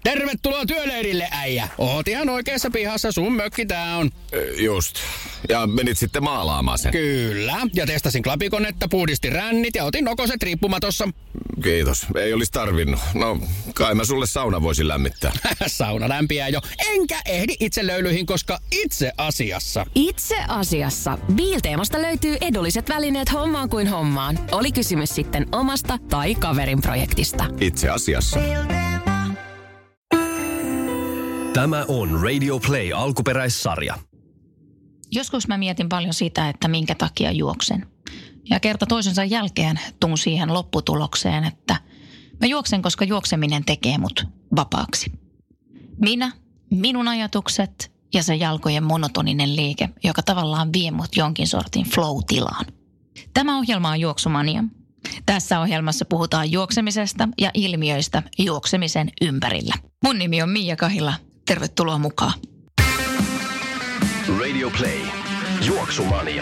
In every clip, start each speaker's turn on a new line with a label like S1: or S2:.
S1: Tervetuloa työleirille, äijä. Oot ihan oikeassa pihassa, sun mökki tää on.
S2: Just. Ja menit sitten maalaamaan sen.
S1: Kyllä. Ja testasin klapikonetta, puhdistin rännit ja otin nokoset riippumatossa.
S2: Kiitos. Ei olisi tarvinnut. No, kai mä sulle sauna voisin lämmittää.
S1: Sauna lämpiää jo. Enkä ehdi itse löylyihin, koska itse asiassa.
S3: Itse asiassa. Biilteemasta löytyy edulliset välineet hommaan kuin hommaan. Oli kysymys sitten omasta tai kaverin projektista.
S2: Itse asiassa.
S4: Tämä on Radio Play alkuperäissarja.
S5: Joskus mä mietin paljon sitä, että minkä takia juoksen. Ja kerta toisensa jälkeen tuun siihen lopputulokseen, että mä juoksen, koska juokseminen tekee mut vapaaksi. Minun ajatukset ja se jalkojen monotoninen liike, joka tavallaan vie mut jonkin sortin flow-tilaan. Tämä ohjelma on Juoksumania. Tässä ohjelmassa puhutaan juoksemisesta ja ilmiöistä juoksemisen ympärillä. Mun nimi on Miia Kahila. Tervetuloa mukaan.
S4: Radio Play. Juoksumania.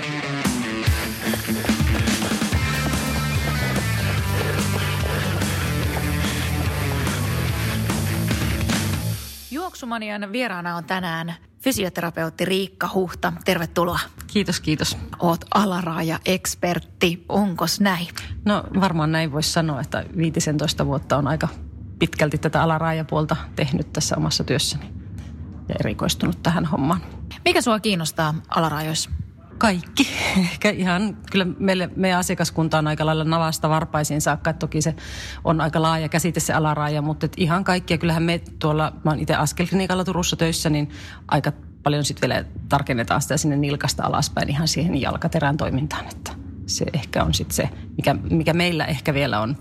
S5: Juoksumanian vieraana on tänään fysioterapeutti Riikka Huhta. Tervetuloa.
S6: Kiitos.
S5: Oot alaraaja-ekspertti. Onkos näin?
S6: No varmaan näin voisi sanoa, että 15 vuotta on aika pitkälti tätä alaraajapuolta tehnyt tässä omassa työssäni ja erikoistunut tähän hommaan.
S5: Mikä sua kiinnostaa alaraajoissa?
S6: Kaikki. Ehkä ihan, kyllä meidän asiakaskunta on aika lailla navasta varpaisiin saakka, että toki se on aika laaja käsite se alaraaja, mutta ihan kaikki. Ja kyllähän me tuolla, mä oon itse Askelklinikalla Turussa töissä, niin aika paljon sitten vielä tarkennetaan sitä sinne nilkasta alaspäin ihan siihen jalkaterän toimintaan, että se ehkä on sitten se, mikä meillä ehkä vielä on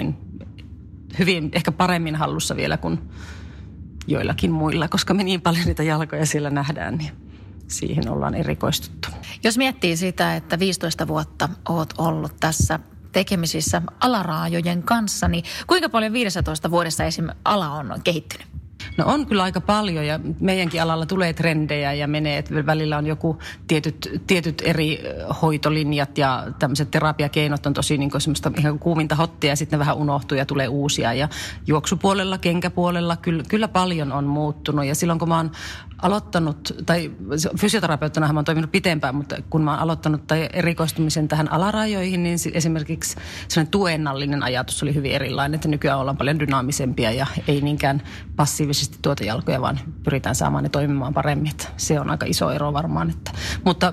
S6: hyvin ehkä paremmin hallussa vielä kuin joillakin muilla, koska me niin paljon niitä jalkoja siellä nähdään, niin siihen ollaan erikoistuttu.
S5: Jos miettii sitä, että 15 vuotta oot ollut tässä tekemisissä alaraajojen kanssa, niin kuinka paljon 15 vuodessa esim. Ala on kehittynyt?
S6: No on kyllä aika paljon ja meidänkin alalla tulee trendejä ja menee, että välillä on joku tietyt eri hoitolinjat ja tämmöiset terapiakeinot on tosi niin kuin semmoista ihan kuuminta hottia ja sitten ne vähän unohtuu ja tulee uusia. Ja juoksupuolella, kenkäpuolella kyllä paljon on muuttunut ja silloin kun mä oon aloittanut, tai fysioterapeuttina mä oon toiminut pitempään, mutta kun mä oon aloittanut tai erikoistumisen tähän alaraajoihin, niin esimerkiksi sellainen tuennallinen ajatus oli hyvin erilainen, että nykyään ollaan paljon dynaamisempia ja ei niinkään passiivisesti tuota jalkoja, vaan pyritään saamaan ne toimimaan paremmin. Että se on aika iso ero varmaan. Mutta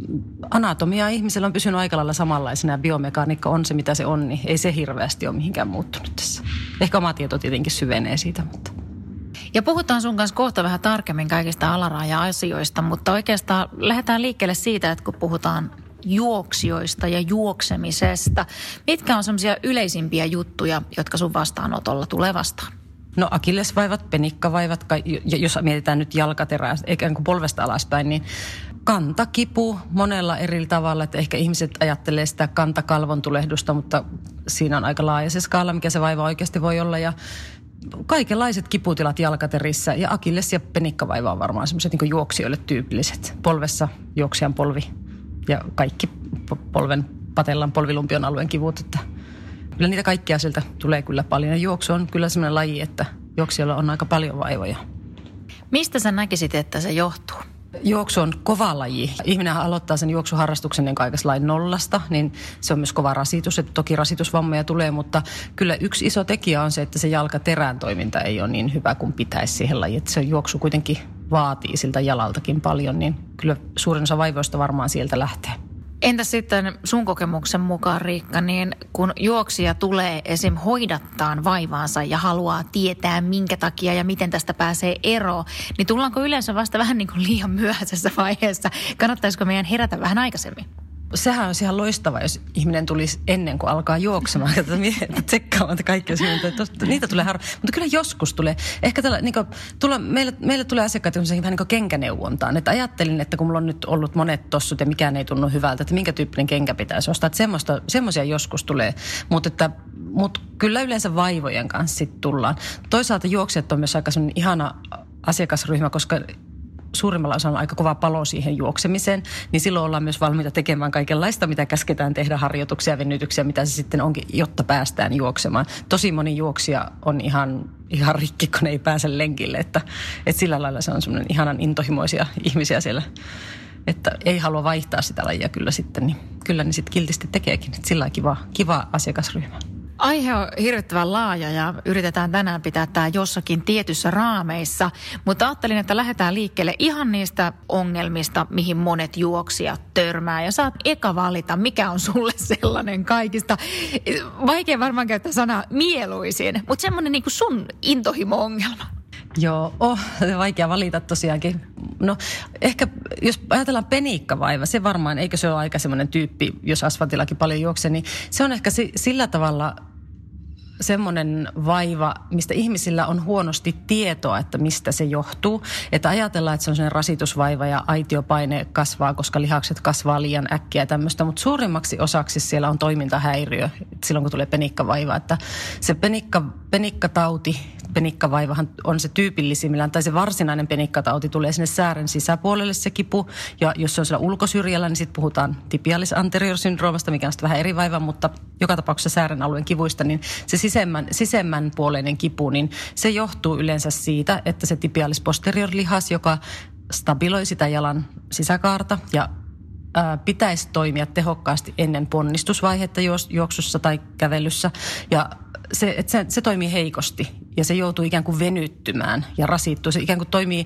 S6: anatomia ihmisellä on pysynyt aika lailla samanlaisena ja biomekaniikka on se, mitä se on, niin ei se hirveästi ole mihinkään muuttunut tässä. Ehkä oma tieto tietenkin syvenee siitä, mutta...
S5: Ja puhutaan sun kanssa kohta vähän tarkemmin kaikista alaraaja-asioista, mutta oikeastaan lähdetään liikkeelle siitä, että kun puhutaan juoksijoista ja juoksemisesta, mitkä on semmoisia yleisimpiä juttuja, jotka sun vastaanotolla tulee vastaan?
S6: No akillesvaivat, penikkavaivat, ja jos mietitään nyt jalkaterää, eikä kuin polvesta alaspäin, niin kantakipu monella eri tavalla, että ehkä ihmiset ajattelee sitä kantakalvon tulehdusta, mutta siinä on aika laaja se skaala, mikä se vaiva oikeasti voi olla, ja kaikenlaiset kiputilat jalkaterissä ja akilles- ja penikkavaiva on varmaan semmoiset niin juoksijoille tyypilliset. Polvessa juoksijan polvi ja kaikki polven, patellan, polvilumpion alueen kivut, että kyllä niitä kaikkia sieltä tulee kyllä paljon. Ja juoksu on kyllä semmoinen laji, että juoksijoilla on aika paljon vaivoja.
S5: Mistä sä näkisit, että se johtuu?
S6: Juoksu on kova laji. Ihminen aloittaa sen juoksuharrastuksen niin aika lailla nollasta, niin se on myös kova rasitus. Että toki rasitusvammoja tulee, mutta kyllä yksi iso tekijä on se, että se jalkaterän toiminta ei ole niin hyvä kuin pitäisi siihen lajiin. Että se juoksu kuitenkin vaatii siltä jalaltakin paljon, niin kyllä suurin osa vaivoista varmaan sieltä lähtee.
S5: Entä sitten sun kokemuksen mukaan, Riikka, niin kun juoksija tulee esim. Hoidattaan vaivaansa ja haluaa tietää minkä takia ja miten tästä pääsee eroon, niin tullaanko yleensä vasta vähän niin kuin liian myöhäisessä vaiheessa? Kannattaisiko meidän herätä vähän aikaisemmin?
S6: Sehän on ihan loistava, jos ihminen tulisi ennen kuin alkaa juoksemaan. Tsekkaamaan, että kaikki on niitä tulee mutta kyllä joskus tulee. Ehkä meille tulee asiakkaita vähän niin kuin kenkäneuvontaan. Että ajattelin, että kun mulla on nyt ollut monet tossut ja mikään ei tunnu hyvältä, että minkä tyyppinen kenkä pitäisi ostaa. Että semmoisia joskus tulee. Mutta kyllä yleensä vaivojen kanssa sitten tullaan. Toisaalta juoksijat on myös aika ihana asiakasryhmä, koska suurimmalla osalla aika kova palo siihen juoksemiseen, niin silloin ollaan myös valmiita tekemään kaikenlaista, mitä käsketään tehdä, harjoituksia, venytyksiä, mitä se sitten onkin, jotta päästään juoksemaan. Tosi moni juoksija on ihan rikki, kun ei pääse lenkille, että sillä lailla se on semmoinen ihanan intohimoisia ihmisiä siellä, että ei halua vaihtaa sitä lajia kyllä sitten, niin kyllä ne sitten kiltisti tekeekin, että sillä kiva asiakasryhmä.
S5: Aihe on hirvittävän laaja ja yritetään tänään pitää tämä jossakin tietyssä raameissa, mutta ajattelin, että lähdetään liikkeelle ihan niistä ongelmista, mihin monet juoksijat törmää. Ja saat eka valita, mikä on sulle sellainen kaikista, vaikea varmaan käyttää sanaa mieluisin, mutta semmoinen niin kuin sun intohimo-ongelma.
S6: Joo, vaikea valita tosiaankin. No ehkä jos ajatellaan penikkavaiva, se varmaan, eikö se ole aika semmoinen tyyppi, jos asfaltillakin paljon juoksee, niin se on ehkä sillä tavalla semmoinen vaiva, mistä ihmisillä on huonosti tietoa, että mistä se johtuu. Että ajatellaan, että se on semmoinen rasitusvaiva ja aitiopaine kasvaa, koska lihakset kasvaa liian äkkiä ja tämmöistä. Mutta suurimmaksi osaksi siellä on toimintahäiriö silloin, kun tulee penikkavaiva. Että se penikkatauti, penikkavaivahan on se tyypillisimmillään, tai se varsinainen penikkatauti tulee sinne säären sisäpuolelle se kipu. Ja jos se on siellä ulkosyrjällä, niin sitten puhutaan tibialis anterior syndroomasta, mikä on sitten vähän eri vaiva, mutta joka tapauksessa säären alueen kivuista, niin se sisemmän puoleinen kipu, niin se johtuu yleensä siitä, että se tibialis posterior lihas, joka stabiloi sitä jalan sisäkaarta ja pitäisi toimia tehokkaasti ennen ponnistusvaihetta juoksussa tai kävelyssä. Ja se toimii heikosti ja se joutuu ikään kuin venyttymään ja rasittuu. Se ikään kuin toimii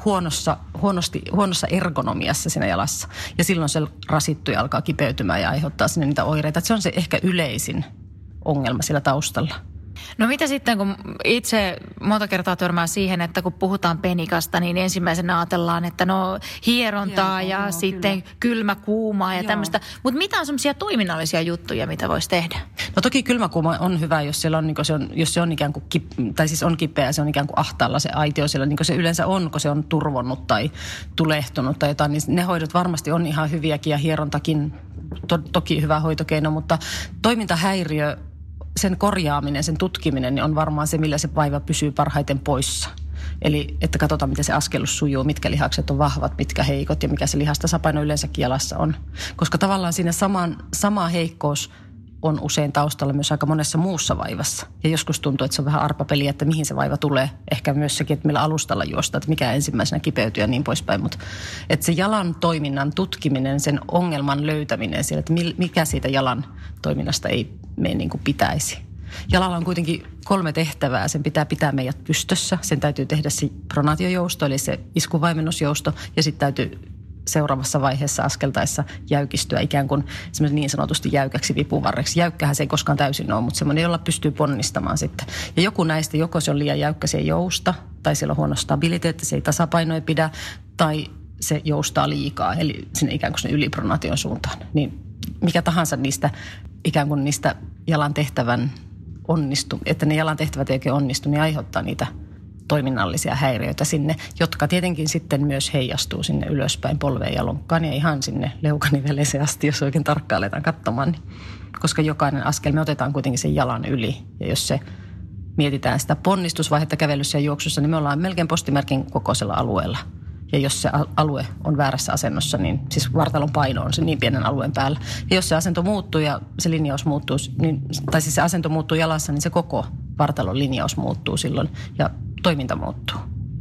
S6: huonossa ergonomiassa siinä jalassa. Ja silloin se rasittuu ja alkaa kipeytymään ja aiheuttaa sinne niitä oireita. Se on se ehkä yleisin ongelma siellä taustalla.
S5: No mitä sitten, kun itse monta kertaa törmää siihen, että kun puhutaan penikasta, niin ensimmäisenä ajatellaan, että no hierontaa ja sitten kylmä kuumaa ja tämmöistä. Mutta mitä on semmoisia toiminnallisia juttuja, mitä voisi tehdä?
S6: No toki kylmäkuuma on hyvä, jos siellä on, jos se on ikään kuin, tai siis on kipeä, se on ikään kuin ahtaalla se aitio siellä, niin kuin se yleensä on, kun se on turvonnut tai tulehtunut tai jotain, niin ne hoidot varmasti on ihan hyviäkin ja hierontakin toki hyvä hoitokeino, mutta toimintahäiriö, sen korjaaminen, sen tutkiminen niin on varmaan se, millä se vaiva pysyy parhaiten poissa. Eli että katsotaan, miten se askellus sujuu, mitkä lihakset on vahvat, mitkä heikot ja mikä se lihastasapaino yleensäkin jalassa on. Koska tavallaan siinä sama heikkous on usein taustalla myös aika monessa muussa vaivassa. Ja joskus tuntuu, että se on vähän arpapeliä, että mihin se vaiva tulee. Ehkä myös sekin, että millä alustalla juostaa, että mikä ensimmäisenä kipeytyy ja niin poispäin. Mutta että se jalan toiminnan tutkiminen, sen ongelman löytäminen siellä, että mikä siitä jalan toiminnasta ei mene niin kuin pitäisi. Jalalla on kuitenkin 3 tehtävää. Sen pitää meidät pystössä. Sen täytyy tehdä se pronaatiojousto, eli se iskuvaimennusjousto. Ja sitten täytyy seuraavassa vaiheessa askeltaessa jäykistyä ikään kuin niin sanotusti jäykäksi vipuvarreksi. Jäykkähän se ei koskaan täysin ole, mutta semmoinen, jolla pystyy ponnistamaan sitten. Ja joku näistä, joko se on liian jäykkä, se ei jousta, tai siellä on huono stabiliteetti, se ei tasapainoa pidä, tai se joustaa liikaa, eli sinne ikään kuin sinne ylipronaation suuntaan. Niin mikä tahansa niistä ikään kuin niistä jalan tehtävän että ne jalan tehtävät ei oikein onnistu, niin aiheuttaa niitä toiminnallisia häiriöitä sinne, jotka tietenkin sitten myös heijastuu sinne ylöspäin polveen ja lonkkaan ja ihan sinne leukaniveleeseen asti, jos oikein tarkkaan aletaan katsomaan. Niin, koska jokainen askel me otetaan kuitenkin sen jalan yli ja jos se mietitään sitä ponnistusvaihetta kävelyssä ja juoksussa, niin me ollaan melkein postimerkin kokoisella alueella. Ja jos se alue on väärässä asennossa, niin siis vartalon paino on se niin pienen alueen päällä. Ja jos se asento muuttuu ja se linjaus muuttuu, niin, tai siis se asento muuttuu jalassa, niin se koko vartalon linjaus muuttuu silloin ja toiminta muuttuu.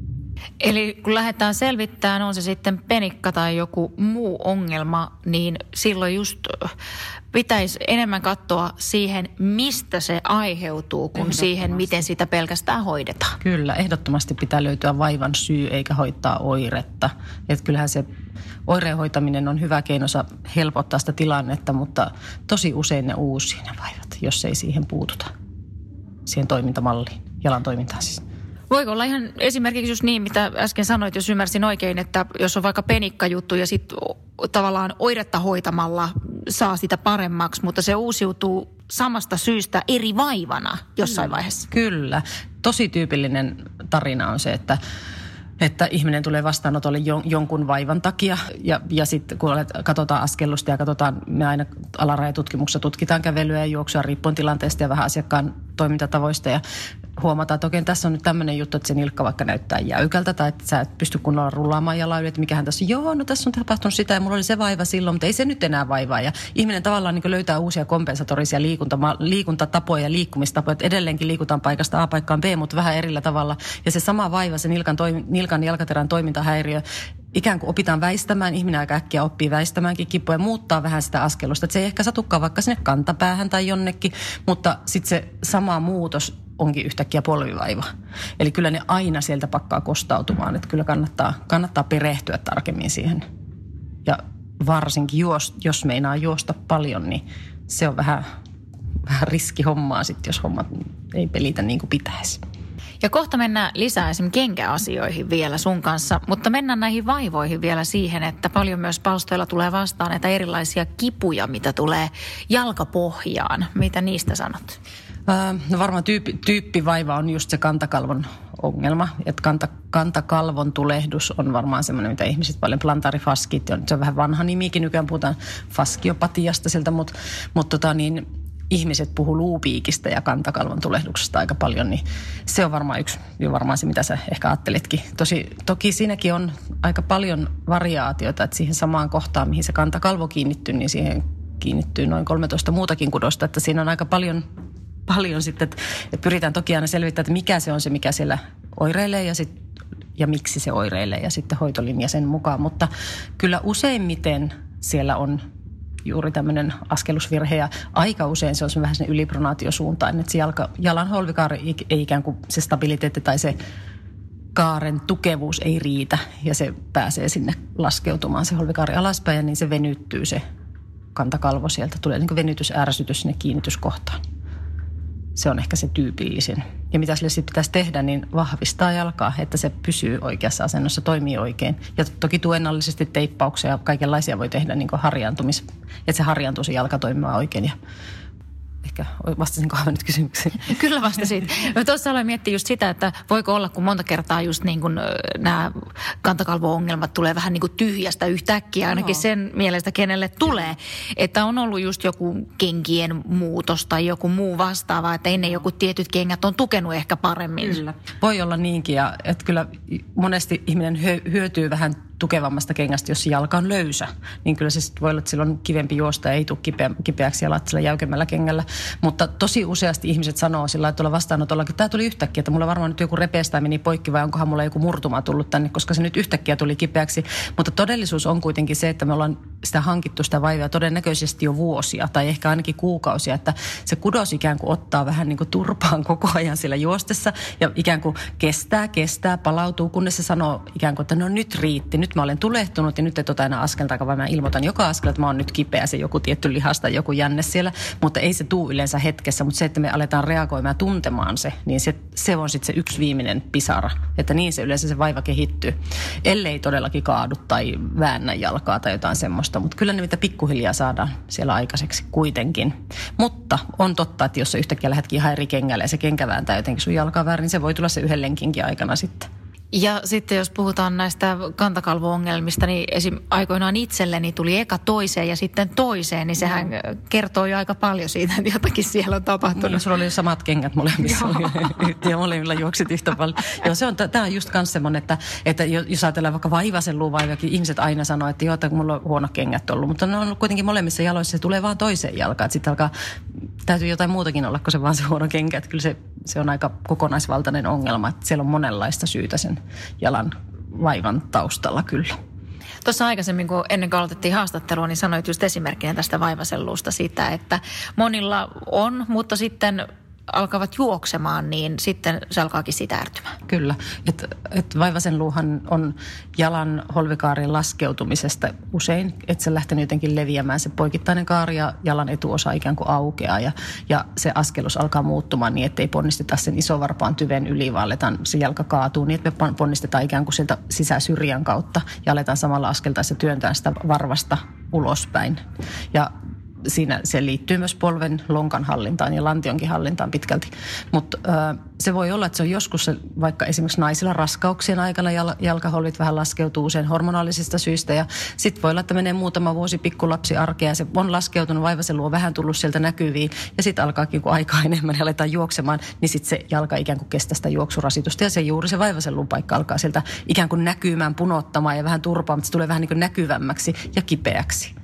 S5: Eli kun lähdetään selvittämään, on se sitten penikka tai joku muu ongelma, niin silloin just pitäisi enemmän katsoa siihen, mistä se aiheutuu, kuin siihen, miten sitä pelkästään hoidetaan.
S6: Kyllä, ehdottomasti pitää löytyä vaivan syy eikä hoitaa oiretta. Että kyllähän se oireen hoitaminen on hyvä keino helpottaa sitä tilannetta, mutta tosi usein ne uusii ne vaivat, jos ei siihen puututa, siihen toimintamalliin, jalan toimintaan siis.
S5: Voiko olla ihan esimerkiksi just niin, mitä äsken sanoit, jos ymmärsin oikein, että jos on vaikka penikkajuttu ja sitten tavallaan oiretta hoitamalla saa sitä paremmaksi, mutta se uusiutuu samasta syystä eri vaivana jossain vaiheessa?
S6: Kyllä. Tosi tyypillinen tarina on se, että ihminen tulee vastaanotolle jonkun vaivan takia ja sitten kun katsotaan askellusta ja katsotaan, me aina alarajatutkimuksessa tutkitaan kävelyä ja juoksua riippuen tilanteesta ja vähän asiakkaan toimintatavoista ja huomataan, että okei, tässä on nyt tämmöinen juttu, että se nilkka vaikka näyttää jäykältä tai että sä et pysty kunnolla rullaamaan jalan yli, että mikähän tässä on. Joo, no tässä on tapahtunut sitä ja mulla oli se vaiva silloin, mutta ei se nyt enää vaivaa. Ja ihminen tavallaan niin löytää uusia kompensatorisia liikuntatapoja ja liikkumistapoja, että edelleenkin liikutaan paikasta A paikkaan B, mutta vähän erillä tavalla. Ja se sama vaiva, se nilkan jalkaterän toimintahäiriö, ikään kuin opitaan väistämään, ihminen aika äkkiä oppii väistämäänkin kipua ja muuttaa vähän sitä askelusta. Että se ei ehkä satukaan vaikka sinne kantapäähän tai jonnekin, mutta sitten se sama muutos onkin yhtäkkiä polvivaiva. Eli kyllä ne aina sieltä pakkaa kostautumaan, että kyllä kannattaa perehtyä tarkemmin siihen. Ja varsinkin jos meinaa juosta paljon, niin se on vähän riskihommaa sitten, jos hommat ei pelitä niin kuin pitäisi.
S5: Ja kohta mennään lisää esimerkiksi kenkäasioihin vielä sun kanssa, mutta mennään näihin vaivoihin vielä siihen, että paljon myös palstoilla tulee vastaan näitä erilaisia kipuja, mitä tulee jalkapohjaan. Mitä niistä sanot?
S6: No varmaan tyyppivaiva on just se kantakalvon ongelma, että kantakalvon tulehdus on varmaan semmoinen, mitä ihmiset paljon, plantaarifaskit, se on vähän vanha nimikin, nykyään puhutaan faskiopatiasta siltä, mutta ihmiset puhuu luupiikistä ja kantakalvon tulehduksesta aika paljon, niin se on varmaan se, mitä sä ehkä ajatteletkin. Toki siinäkin on aika paljon variaatioita, että siihen samaan kohtaan, mihin se kantakalvo kiinnittyy, niin siihen kiinnittyy noin 13 muutakin kudosta, että siinä on aika paljon sitten, että pyritään toki aina selvittämään, että mikä se on se, mikä siellä oireilee ja miksi se oireilee ja sitten hoitolinja sen mukaan. Mutta kyllä useimmiten siellä on juuri tämmöinen askelusvirhe ja aika usein se on vähän sen ylipronaatiosuuntaan, että se jalan holvikaari ei ikään kuin se stabiliteetti tai se kaaren tukevuus ei riitä ja se pääsee sinne laskeutumaan se holvikaari alaspäin ja niin se venyttyy se kantakalvo sieltä. Tulee niin kuin venytysärsytys sinne kiinnityskohtaan. Se on ehkä se tyypillisin. Ja mitä sille sitten pitäisi tehdä, niin vahvistaa jalkaa, että se pysyy oikeassa asennossa, toimii oikein. Ja toki tuennallisesti teippauksia ja kaikenlaisia voi tehdä niin kuin että se harjaantuu se jalka toimimaan oikein. Ja ehkä vastasinko aivan nyt kysymykseen?
S5: Kyllä vastasit. Tuossa aloin miettiä just sitä, että voiko olla, kun monta kertaa just niin kuin nämä kantakalvo-ongelmat tulee vähän niin kuin tyhjästä yhtäkkiä, ainakin sen mielestä kenelle tulee, että on ollut just joku kenkien muutos tai joku muu vastaava, että ennen joku tietyt kengät on tukenut ehkä paremmin.
S6: Kyllä. Voi olla niinkin ja että kyllä monesti ihminen hyötyy vähän tukevammasta kengästä, jos jalka on löysä, niin kyllä se sitten voi olla, että silloin kivempi juosta ja ei tule kipeäksi jalat sillä jäykemmällä kengällä. Mutta tosi useasti ihmiset sanoo sillä lailla, että tuolla vastaanotolla, että tämä tuli yhtäkkiä, että mulla varmaan nyt joku repeästä meni poikki vai onkohan mulla joku murtuma tullut tänne, koska se nyt yhtäkkiä tuli kipeäksi. Mutta todellisuus on kuitenkin se, että me ollaan sitä hankittu sitä vaivaa todennäköisesti jo vuosia tai ehkä ainakin kuukausia, että se kudos ikään kuin ottaa vähän niin kuin turpaan koko ajan siellä juostessa ja ikään kuin kestää, palautuu, kunnes se sanoo ikään kuin, että no nyt riitti, nyt mä olen tulehtunut ja nyt et ota enää askelta, vaan mä ilmoitan joka askel, että mä oon nyt kipeä, se joku tietty lihas tai joku jänne siellä, mutta ei se tuu yleensä hetkessä, mutta se, että me aletaan reagoimaan ja tuntemaan se, niin se on sitten se yksi viimeinen pisara, että niin se yleensä se vaiva kehittyy, ellei todellakin kaadu tai väännä jalkaa tai jotain semmoista, mutta kyllä ne mitä pikkuhiljaa saadaan siellä aikaiseksi kuitenkin. Mutta on totta, että jos sä yhtäkkiä lähdetkin ihan eri kengälle ja se kenkä vääntää jotenkin sun jalkaa väärin, niin se voi tulla se yhden lenkinkin aikana sitten.
S5: Ja sitten jos puhutaan näistä kantakalvo-ongelmista, niin esim. Aikoinaan itselleni tuli eka toiseen ja sitten toiseen, niin sehän kertoo jo aika paljon siitä, että jotakin siellä on tapahtunut.
S6: No, sulla oli samat kengät molemmissa ja molemmilla juoksit yhtä paljon. Joo, tämä on just myös semmoinen, että jos ajatellaan vaikka vaivaisen luuvaivakin, ihmiset aina sanoo, että joo, että mulla on huono kengät ollut, mutta ne on ollut kuitenkin molemmissa jaloissa, se tulee vaan toiseen jalkaan. Sitten täytyy jotain muutakin olla, kun se vaan se huono kenkä. Että kyllä se on aika kokonaisvaltainen ongelma, että siellä on monenlaista syytä sen jalan vaivan taustalla kyllä.
S5: Tuossa aikaisemmin, kun ennen kuin aloitettiin haastattelua, niin sanoit just esimerkkinä tästä vaivaselluusta sitä, että monilla on, mutta sitten alkavat juoksemaan, niin sitten se alkaakin sitärtymään.
S6: Kyllä. Et vaivasenluuhan on jalan holvikaarin laskeutumisesta usein, että se lähtee jotenkin leviämään se poikittainen kaari ja jalan etuosa ikään kuin aukeaa ja se askelus alkaa muuttumaan niin, että ei ponnisteta sen isovarpaan tyven yli, vaan se jalka kaatuu niin, että me ponnistetaan ikään kuin sieltä sisäsyrjän kautta ja aletaan samalla askeltaessa työntää sitä varvasta ulospäin. Ja siinä se liittyy myös polven lonkan hallintaan ja lantionkin hallintaan pitkälti. Mutta se voi olla, että se on joskus vaikka esimerkiksi naisilla raskauksien aikana jalkaholvit vähän laskeutuu usein hormonaalisista syistä. Ja sitten voi olla, että menee muutama vuosi pikkulapsi arkea ja se on laskeutunut, vaivaselu on vähän tullut sieltä näkyviin. Ja sitten alkaakin, kun aikaa enemmän ja aletaan juoksemaan, niin sitten se jalka ikään kuin kestää sitä juoksurasitusta. Ja se juuri se vaivaselun paikka alkaa sieltä ikään kuin näkymään, punottamaan ja vähän turpaamaan, mutta se tulee vähän niin kuin näkyvämmäksi ja kipeäksi.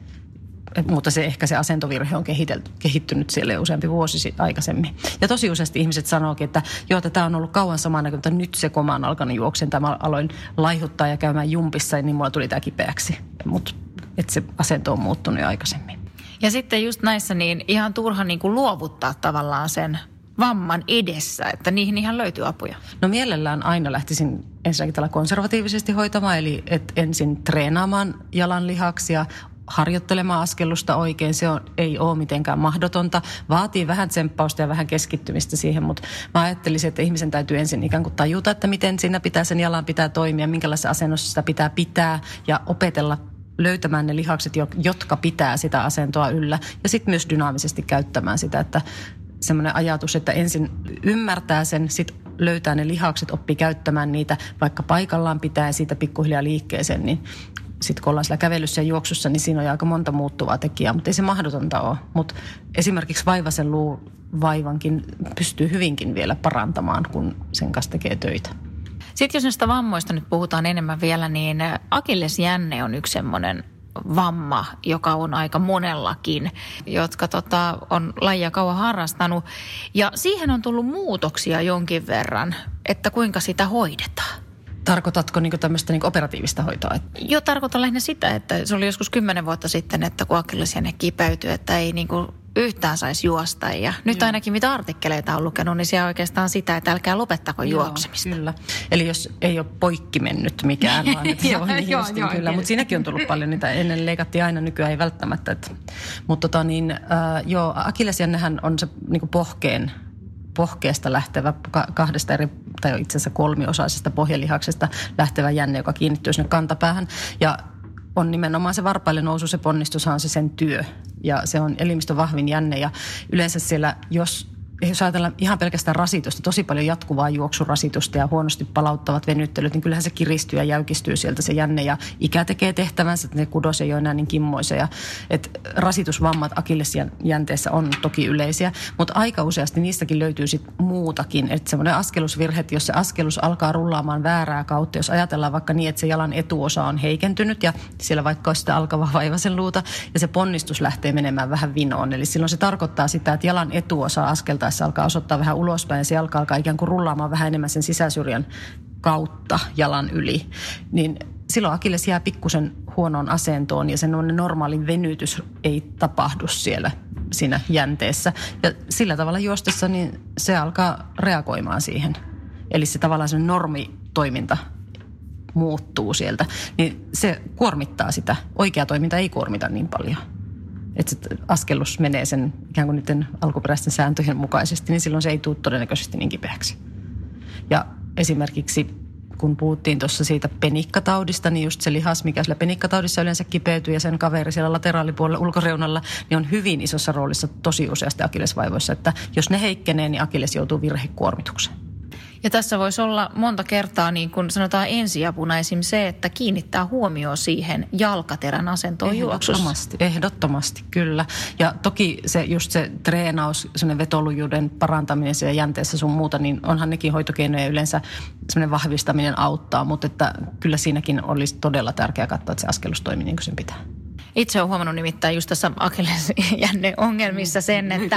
S6: Mutta se asentovirhe on kehittynyt siellä jo useampi vuosi aikaisemmin. Ja tosi useasti ihmiset sanookin, että joo, tämä on ollut kauan samaa näköistä, mutta nyt se koma on alkanut juoksen. Mä aloin laihuttaa ja käymään jumpissa, niin mulla tuli tämä kipeäksi. Mutta se asento on muuttunut jo aikaisemmin.
S5: Ja sitten just näissä niin ihan turha niin kuin luovuttaa tavallaan sen vamman edessä, että niihin ihan löytyy apuja.
S6: No mielellään aina lähtisin ensinnäkin tällä konservatiivisesti hoitamaan, eli ensin treenaamaan jalan lihaksia, harjoittelemaan askellusta oikein. Se ei ole mitenkään mahdotonta. Vaatii vähän tsemppausta ja vähän keskittymistä siihen, mutta mä ajattelisin, että ihmisen täytyy ensin ikään kuin tajuta, että miten siinä sen jalan pitää toimia, minkälaisessa asennossa sitä pitää ja opetella löytämään ne lihakset, jotka pitää sitä asentoa yllä ja sitten myös dynaamisesti käyttämään sitä, että semmoinen ajatus, että ensin ymmärtää sen, sitten löytää ne lihakset, oppii käyttämään niitä, vaikka paikallaan pitää ja siitä pikkuhiljaa liikkeeseen, niin sitten kun ollaan siellä kävelyssä ja juoksussa, niin siinä on aika monta muuttuvaa tekijää, mutta ei se mahdotonta ole. Mutta esimerkiksi vaivasen luuvaivankin pystyy hyvinkin vielä parantamaan, kun sen kanssa tekee töitä.
S5: Sitten jos näistä vammoista nyt puhutaan enemmän vielä, niin akillesjänne on yksi semmoinen vamma, joka on aika monellakin, jotka on lajia kauan harrastanut. Ja siihen on tullut muutoksia jonkin verran, että kuinka sitä hoidetaan.
S6: Tarkoitatko tämmöistä operatiivista hoitoa?
S5: Joo, tarkoitan lähinnä sitä, että se oli joskus 10 vuotta sitten, että kun akillesjänne kipeytyi, että ei yhtään saisi juosta. Ja nyt ainakin mitä artikkeleita on lukenut, niin siellä oikeastaan sitä, että älkää lopettako juoksemista.
S6: Kyllä. Eli jos ei ole poikki mennyt mikään, vaan että joo, kyllä. Mutta siinäkin on tullut paljon niitä. Ennen leikattiin aina, nykyään ei välttämättä. Mutta akillesjännehän on se pohkeesta lähtevä kahdesta eri, tai itse asiassa kolmiosaisesta pohjelihaksesta lähtevä jänne, joka kiinnittyy sinne kantapäähän. Ja on nimenomaan se varpaille nousu, se ponnistushan on se sen työ. Ja se on elimistön vahvin jänne. Ja yleensä siellä, jos ajatellaan ihan pelkästään rasitusta, tosi paljon jatkuvaa juoksurasitusta ja huonosti palauttavat venyttelyt, niin kyllähän se kiristyy ja jäykistyy sieltä se jänne. Ja ikä tekee tehtävänsä, että ne kudos ei ole enää niin kimmoisia. Rasitusvammat akillesjänteessä on toki yleisiä, mutta aika useasti niistäkin löytyy sitten muutakin. Että semmoinen askelusvirhe, että jos se askelus alkaa rullaamaan väärää kautta, jos ajatellaan vaikka niin, että se jalan etuosa on heikentynyt ja siellä vaikka olisi sitä alkavaa vaivasen luuta ja se ponnistus lähtee menemään vähän vinoon. Eli silloin se tarkoittaa sitä, että jalan etuosa askeltaa se alkaa osoittaa vähän ulospäin ja se jalka alkaa ikään kuin rullaamaan vähän enemmän sen sisäsyrjän kautta jalan yli. Niin silloin akilles jää pikkusen huonoon asentoon ja sen normaali venytys ei tapahdu siinä jänteessä. Ja sillä tavalla juostessa niin se alkaa reagoimaan siihen. Eli se tavallaan se normitoiminta muuttuu sieltä. Niin se kuormittaa sitä. Oikea toiminta ei kuormita niin paljon. Että askellus menee sen ikään kuin niiden alkuperäisten sääntöjen mukaisesti, niin silloin se ei tule todennäköisesti niin kipeäksi. Ja esimerkiksi kun puhuttiin tuossa siitä penikkataudista, niin just se lihas, mikä sillä penikkataudissa yleensä kipeytyy ja sen kaveri siellä lateraalipuolella ulkoreunalla, niin on hyvin isossa roolissa tosi useasti akillesvaivoissa, että jos ne heikkenee, niin akilles joutuu virhekuormitukseen.
S5: Ja tässä voisi olla monta kertaa, niin kuin sanotaan ensiapuna esim. Se, että kiinnittää huomioon siihen jalkaterän asentoon juoksussa.
S6: Ehdottomasti, kyllä. Ja toki se treenaus, semmoinen vetolujuuden parantaminen siellä jänteessä sun muuta, niin onhan nekin hoitokeinoja yleensä semmoinen vahvistaminen auttaa, mutta että kyllä siinäkin olisi todella tärkeää katsoa, että se askelus toimii niin kuin sen pitää.
S5: Itse olen huomannut nimittäin just tässä akillesjänne-ongelmissa sen, että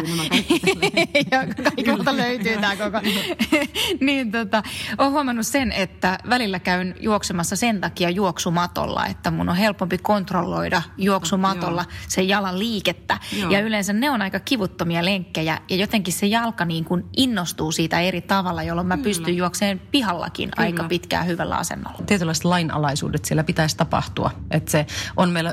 S5: kaikilta löytyy tämä koko. Niin olen huomannut sen, että välillä käyn juoksemassa sen takia juoksumatolla, että mun on helpompi kontrolloida juoksumatolla sen jalan liikettä. Joo. Ja yleensä ne on aika kivuttomia lenkkejä ja jotenkin se jalka niin kuin innostuu siitä eri tavalla, jolloin mä pystyn juokseen pihallakin aika pitkään hyvällä asennolla.
S6: Tietynlaiset lainalaisuudet siellä pitäisi tapahtua. Että se on, meillä on tosi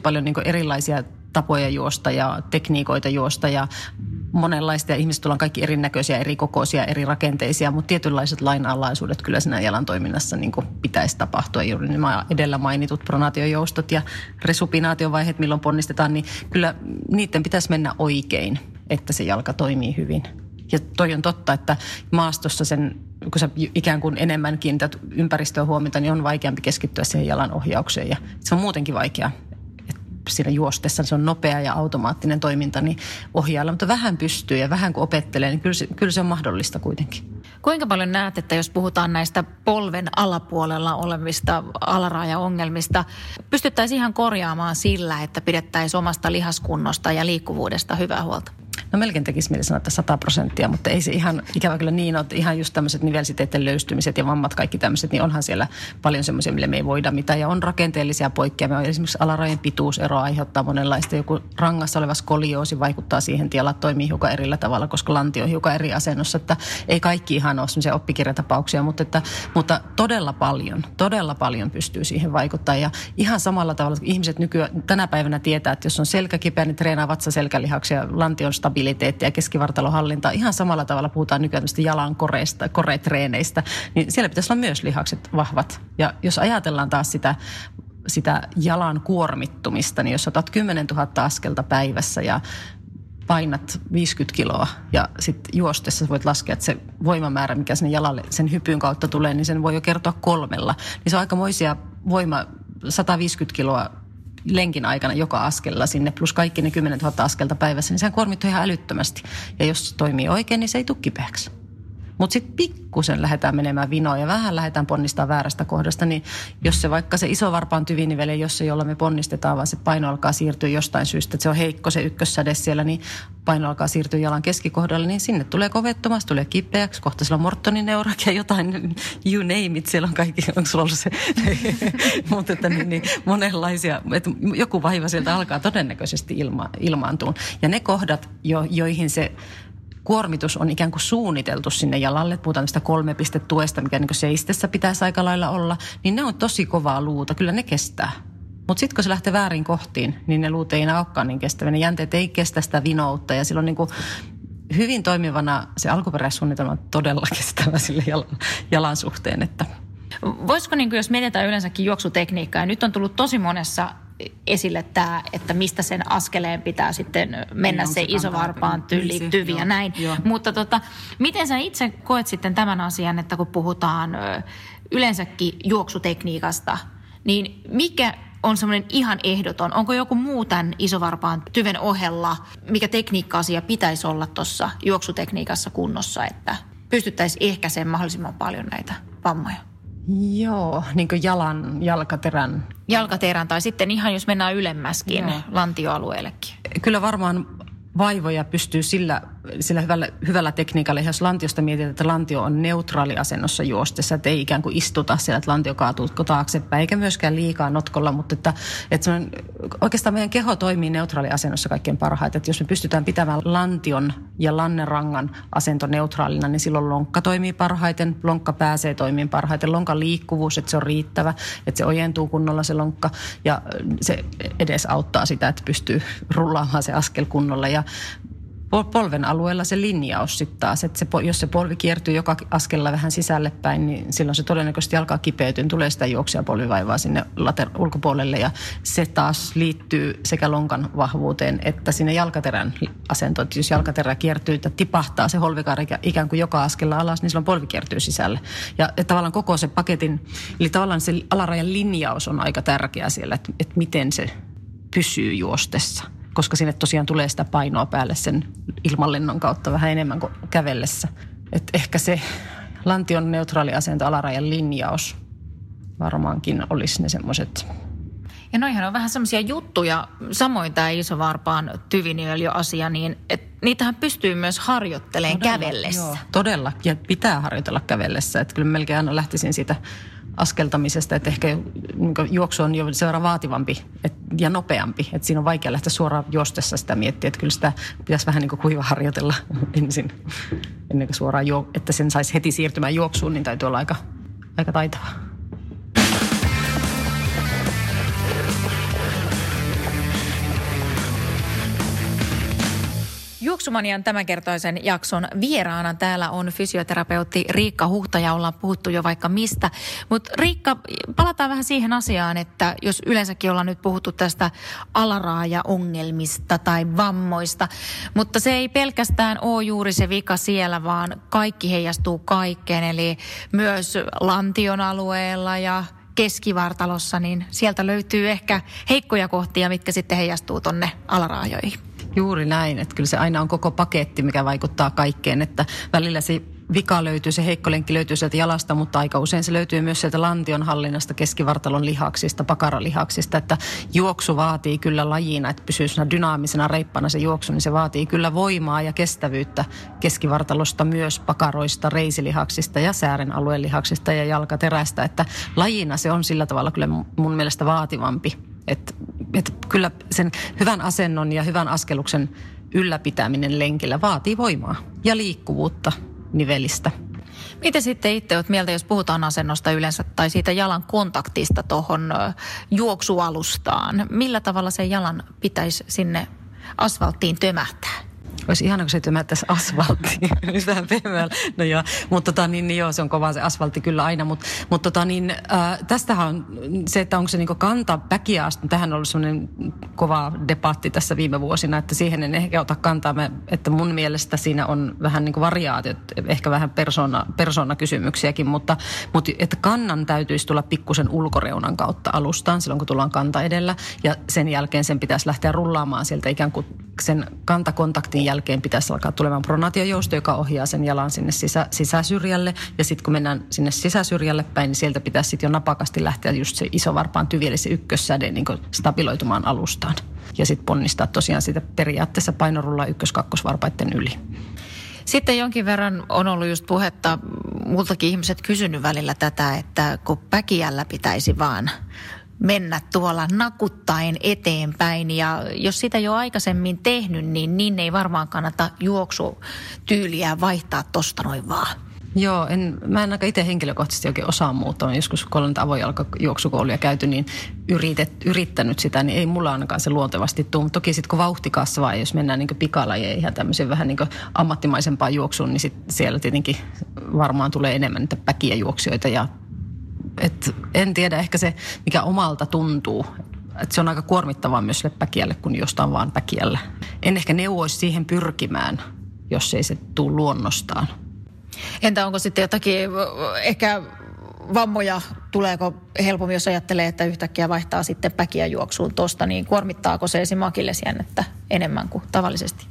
S6: paljon niin kuin erilaisia tapoja juosta ja tekniikoita juosta ja monenlaista. Ja ihmiset ollaan kaikki erinäköisiä, eri kokoisia, eri rakenteisia, mutta tietynlaiset lainalaisuudet kyllä siinä jalan toiminnassa niin kuin pitäisi tapahtua. Juuri nämä edellä mainitut pronaatiojoustot ja resupinaatiovaiheet, milloin ponnistetaan, niin kyllä niiden pitäisi mennä oikein, että se jalka toimii hyvin. Ja toi on totta, että maastossa kun sä ikään kuin enemmän kiinnität ympäristöön huomiota, niin on vaikeampi keskittyä siihen jalan ohjaukseen. Ja se on muutenkin vaikeaa. Siinä juostessa se on nopea ja automaattinen toiminta, niin ohjailla. Mutta vähän pystyy ja vähän kun opettelee, niin kyllä se on mahdollista kuitenkin.
S5: Kuinka paljon näet, että jos puhutaan näistä polven alapuolella olevista alarajaongelmista, pystyttäisiin ihan korjaamaan sillä, että pidettäisiin omasta lihaskunnosta ja liikkuvuudesta hyvää huolta?
S6: No melkein tekisi mieli sanoa, että 100%, mutta ei se ihan ikävä kyllä niin ole. Ihan just tämmöiset nivelsiteiden löystymiset ja vammat, kaikki tämmöiset, niin onhan siellä paljon semmoisia, mille me ei voida mitään. Ja on rakenteellisia poikkeamia. Esimerkiksi alarajan pituusero aiheuttaa monenlaista. Joku rangassa oleva skolioosi vaikuttaa siihen, että jalat toimii hiukan erillä tavalla, koska lantio on hiukan eri asennossa. Että ei kaikki ihan ole semmoisia oppikirjatapauksia, mutta todella paljon pystyy siihen vaikuttaa. Ja ihan samalla tavalla, että ihmiset tänä päivänä tietää, että jos on selkä kipeä, niin treenaa vatsaselkälihaksia, lantion stabiliteettia ja keskivartalohallintaa. Ihan samalla tavalla puhutaan nykyään jalan koretreeneistä, niin siellä pitäisi olla myös lihakset vahvat. Ja jos ajatellaan taas sitä jalan kuormittumista, niin jos otat 10 000 askelta päivässä ja painat 50 kiloa ja sitten juostessa voit laskea, että se voimamäärä, mikä sinne jalalle sen hypyn kautta tulee, niin sen voi jo kertoa 3. Niin se on aikamoisia 150 kiloa lenkin aikana joka askella sinne, plus kaikki ne 10 000 askelta päivässä, niin sehän kuormittuu ihan älyttömästi. Ja jos se toimii oikein, niin se ei tule kipeäksi. Mutta sitten pikkusen lähdetään menemään vinoon ja vähän lähdetään ponnistaa väärästä kohdasta, niin jos se vaikka se isovarpaan tyviniveli, jos se jolla me ponnistetaan, vaan se paino alkaa siirtyä jostain syystä, että se on heikko se ykkössäde siellä, niin paino alkaa siirtyä jalan keskikohdalle, niin sinne tulee kovettumassa, tulee kipeäksi, kohta siellä on morttonineurak ja you name it, siellä on kaikki, onko sulla ollut se, mutta että niin monenlaisia, että joku vaiva sieltä alkaa todennäköisesti ilmaantua. Ja ne kohdat, joihin se kuormitus on ikään kuin suunniteltu sinne jalalle, puhutaan tästä 3-pistetuesta, mikä niin kuin seistessä pitäisi aika lailla olla, niin ne on tosi kovaa luuta, kyllä ne kestää. Mutta sitten kun se lähtee väärin kohtiin, niin ne luut ei enää olekaan niin kestäviä. Ne jänteet ei kestä sitä vinoutta ja silloin niin kuin hyvin toimivana se alkuperäissuunnitelma on todella kestävä sille jalan suhteen. Että.
S5: Voisiko, niin kuin jos mietitään yleensäkin juoksutekniikkaa, ja nyt on tullut tosi monessa esille tämä, että mistä sen askeleen pitää sitten mennä se isovarpaan liittyviä ja näin. Joo. Mutta miten sä itse koet sitten tämän asian, että kun puhutaan yleensäkin juoksutekniikasta, niin mikä on semmoinen ihan ehdoton? Onko joku muu tämän isovarpaan tyven ohella, mikä tekniikka-asia pitäisi olla tuossa juoksutekniikassa kunnossa, että pystyttäisiin ehkäisemään mahdollisimman paljon näitä vammoja?
S6: Joo, niin kuin jalkaterän.
S5: Jalkaterän tai sitten ihan jos mennään ylemmäskin lantioalueellekin.
S6: Kyllä varmaan vaivoja pystyy sillä hyvällä tekniikalla, jos lantiosta mietitään, että lantio on neutraali asennossa juostessa, että ei ikään kuin istuta siellä, että lantio kaatuu taaksepäin, eikä myöskään liikaa notkolla, mutta että oikeastaan meidän keho toimii neutraali asennossa kaikkein parhaiten. Että jos me pystytään pitämään lantion ja lannerangan asento neutraalina, niin silloin lonkka toimii parhaiten, lonkka pääsee toimimaan parhaiten, lonkan liikkuvuus, että se on riittävä, että se ojentuu kunnolla se lonkka ja se edes auttaa sitä, että pystyy rullaamaan se askel kunnolla ja polven alueella se linjaus sitten taas, että jos se polvi kiertyy joka askella vähän sisälle päin, niin silloin se todennäköisesti alkaa kipeytyä, tulee sitä juoksia polvivaivaa sinne ulkopuolelle ja se taas liittyy sekä lonkan vahvuuteen että sinne jalkaterän asentoon. Jos jalkaterä kiertyy ja tipahtaa se holvikaari ikään kuin joka askella alas, niin silloin polvi kiertyy sisälle. Ja tavallaan koko se paketin, eli tavallaan se alarajan linjaus on aika tärkeä siellä, että miten se pysyy juostessa. Koska sinne tosiaan tulee sitä painoa päälle sen ilmanlennon kautta vähän enemmän kuin kävellessä. Et ehkä se lantion neutraali asento, alarajan linjaus varmaankin olisi ne semmoiset.
S5: Ja noihän on vähän semmoisia juttuja, samoin tämä isovarpaan tyviniöljy-asia, niin että niitähän pystyy myös harjoittelemaan kävellessä.
S6: Joo, todella, ja pitää harjoitella kävellessä. Että kyllä melkein aina lähtisin siitä askeltamisesta, että ehkä juoksu on jo sen verran vaativampi ja nopeampi, että siinä on vaikea lähteä suoraan juostessa sitä miettiä, että kyllä sitä pitäisi vähän niin kuin kuivaharjoitella ensin, ennen kuin suoraan että sen saisi heti siirtymään juoksuun, niin täytyy olla aika taitava.
S5: Juoksumanian tämänkertaisen jakson vieraana täällä on fysioterapeutti Riikka Huhtaja. Ollaan puhuttu jo vaikka mistä. Mutta Riikka, palataan vähän siihen asiaan, että jos yleensäkin ollaan nyt puhuttu tästä alaraajaongelmista tai vammoista, mutta se ei pelkästään ole juuri se vika siellä, vaan kaikki heijastuu kaikkeen. Eli myös lantion alueella ja keskivartalossa, niin sieltä löytyy ehkä heikkoja kohtia, mitkä sitten heijastuu tonne alaraajoihin.
S6: Juuri näin, että kyllä se aina on koko paketti, mikä vaikuttaa kaikkeen, että välillä se vika löytyy, se heikko lenkki löytyy sieltä jalasta, mutta aika usein se löytyy myös sieltä lantionhallinnasta, keskivartalon lihaksista, pakaralihaksista, että juoksu vaatii kyllä lajina, että pysyy dynaamisena reippana se juoksu, niin se vaatii kyllä voimaa ja kestävyyttä keskivartalosta, myös pakaroista, reisilihaksista ja säären alueen lihaksista ja jalkaterästä, että lajina se on sillä tavalla kyllä mun mielestä vaativampi. Että kyllä sen hyvän asennon ja hyvän askeluksen ylläpitäminen lenkillä vaatii voimaa ja liikkuvuutta, nivelistä.
S5: Miten sitten itse olet mieltä, jos puhutaan asennosta yleensä tai siitä jalan kontaktista tuohon juoksualustaan? Millä tavalla sen jalan pitäisi sinne asfalttiin tömähtää?
S6: Olisi ihana, kun se tömättäisi asfalttiin. No joo, mutta joo, se on kova se asfaltti kyllä aina. Mutta tästähän on se, että onko se niinku kanta väkiä asti. Tähän on ollut sellainen kova debatti tässä viime vuosina, että siihen en ehkä ota kantaa. Että mun mielestä siinä on vähän niin kuin variaatiot, ehkä vähän persoonakysymyksiäkin, mutta että kannan täytyisi tulla pikkusen ulkoreunan kautta alustaan silloin, kun tullaan kanta edellä. Ja sen jälkeen sen pitäisi lähteä rullaamaan sieltä ikään kuin sen kantakontaktin jälkeen pitäisi alkaa tulemaan pronaatiojousto, joka ohjaa sen jalan sinne sisäsyrjälle. Ja sitten kun mennään sinne sisäsyrjälle päin, niin sieltä pitäisi sitten jo napakasti lähteä just se isovarpaan tyvi, eli se ykkössäde niin stabiloitumaan alustaan. Ja sitten ponnistaa tosiaan sitä periaatteessa painorullaa ykkös-kakkosvarpaiden yli.
S5: Sitten jonkin verran on ollut just puhetta, multakin ihmiset kysynyt välillä tätä, että kun päkiällä pitäisi vaan mennä tuolla nakuttaen eteenpäin ja jos sitä jo aikaisemmin tehnyt, niin ei varmaan kannata juoksutyyliä vaihtaa tosta noin vaan.
S6: Joo, mä en aika itse henkilökohtaisesti oikein osaa muuta. Olen joskus, kun olen avojalkajuoksukouluja käyty, niin yrittänyt sitä, niin ei mulla ainakaan se luontevasti tule. Mutta toki sitten kun vauhti kasvaa ja jos mennään niin pikalajeihin ja tämmöiseen vähän niin ammattimaisempaan juoksuun, niin sit siellä tietenkin varmaan tulee enemmän niitä päkiä juoksijoita ja en tiedä, ehkä se, mikä omalta tuntuu, että se on aika kuormittavaa myös sille päkiälle, kun jostain vaan päkiällä. En ehkä neuvoisi siihen pyrkimään, jos ei se tule luonnostaan.
S5: Entä onko sitten jotakin, ehkä vammoja, tuleeko helpommin, jos ajattelee, että yhtäkkiä vaihtaa sitten päkiä juoksuun tuosta, niin kuormittaako se esimerkiksi akillesjännettä enemmän kuin tavallisesti?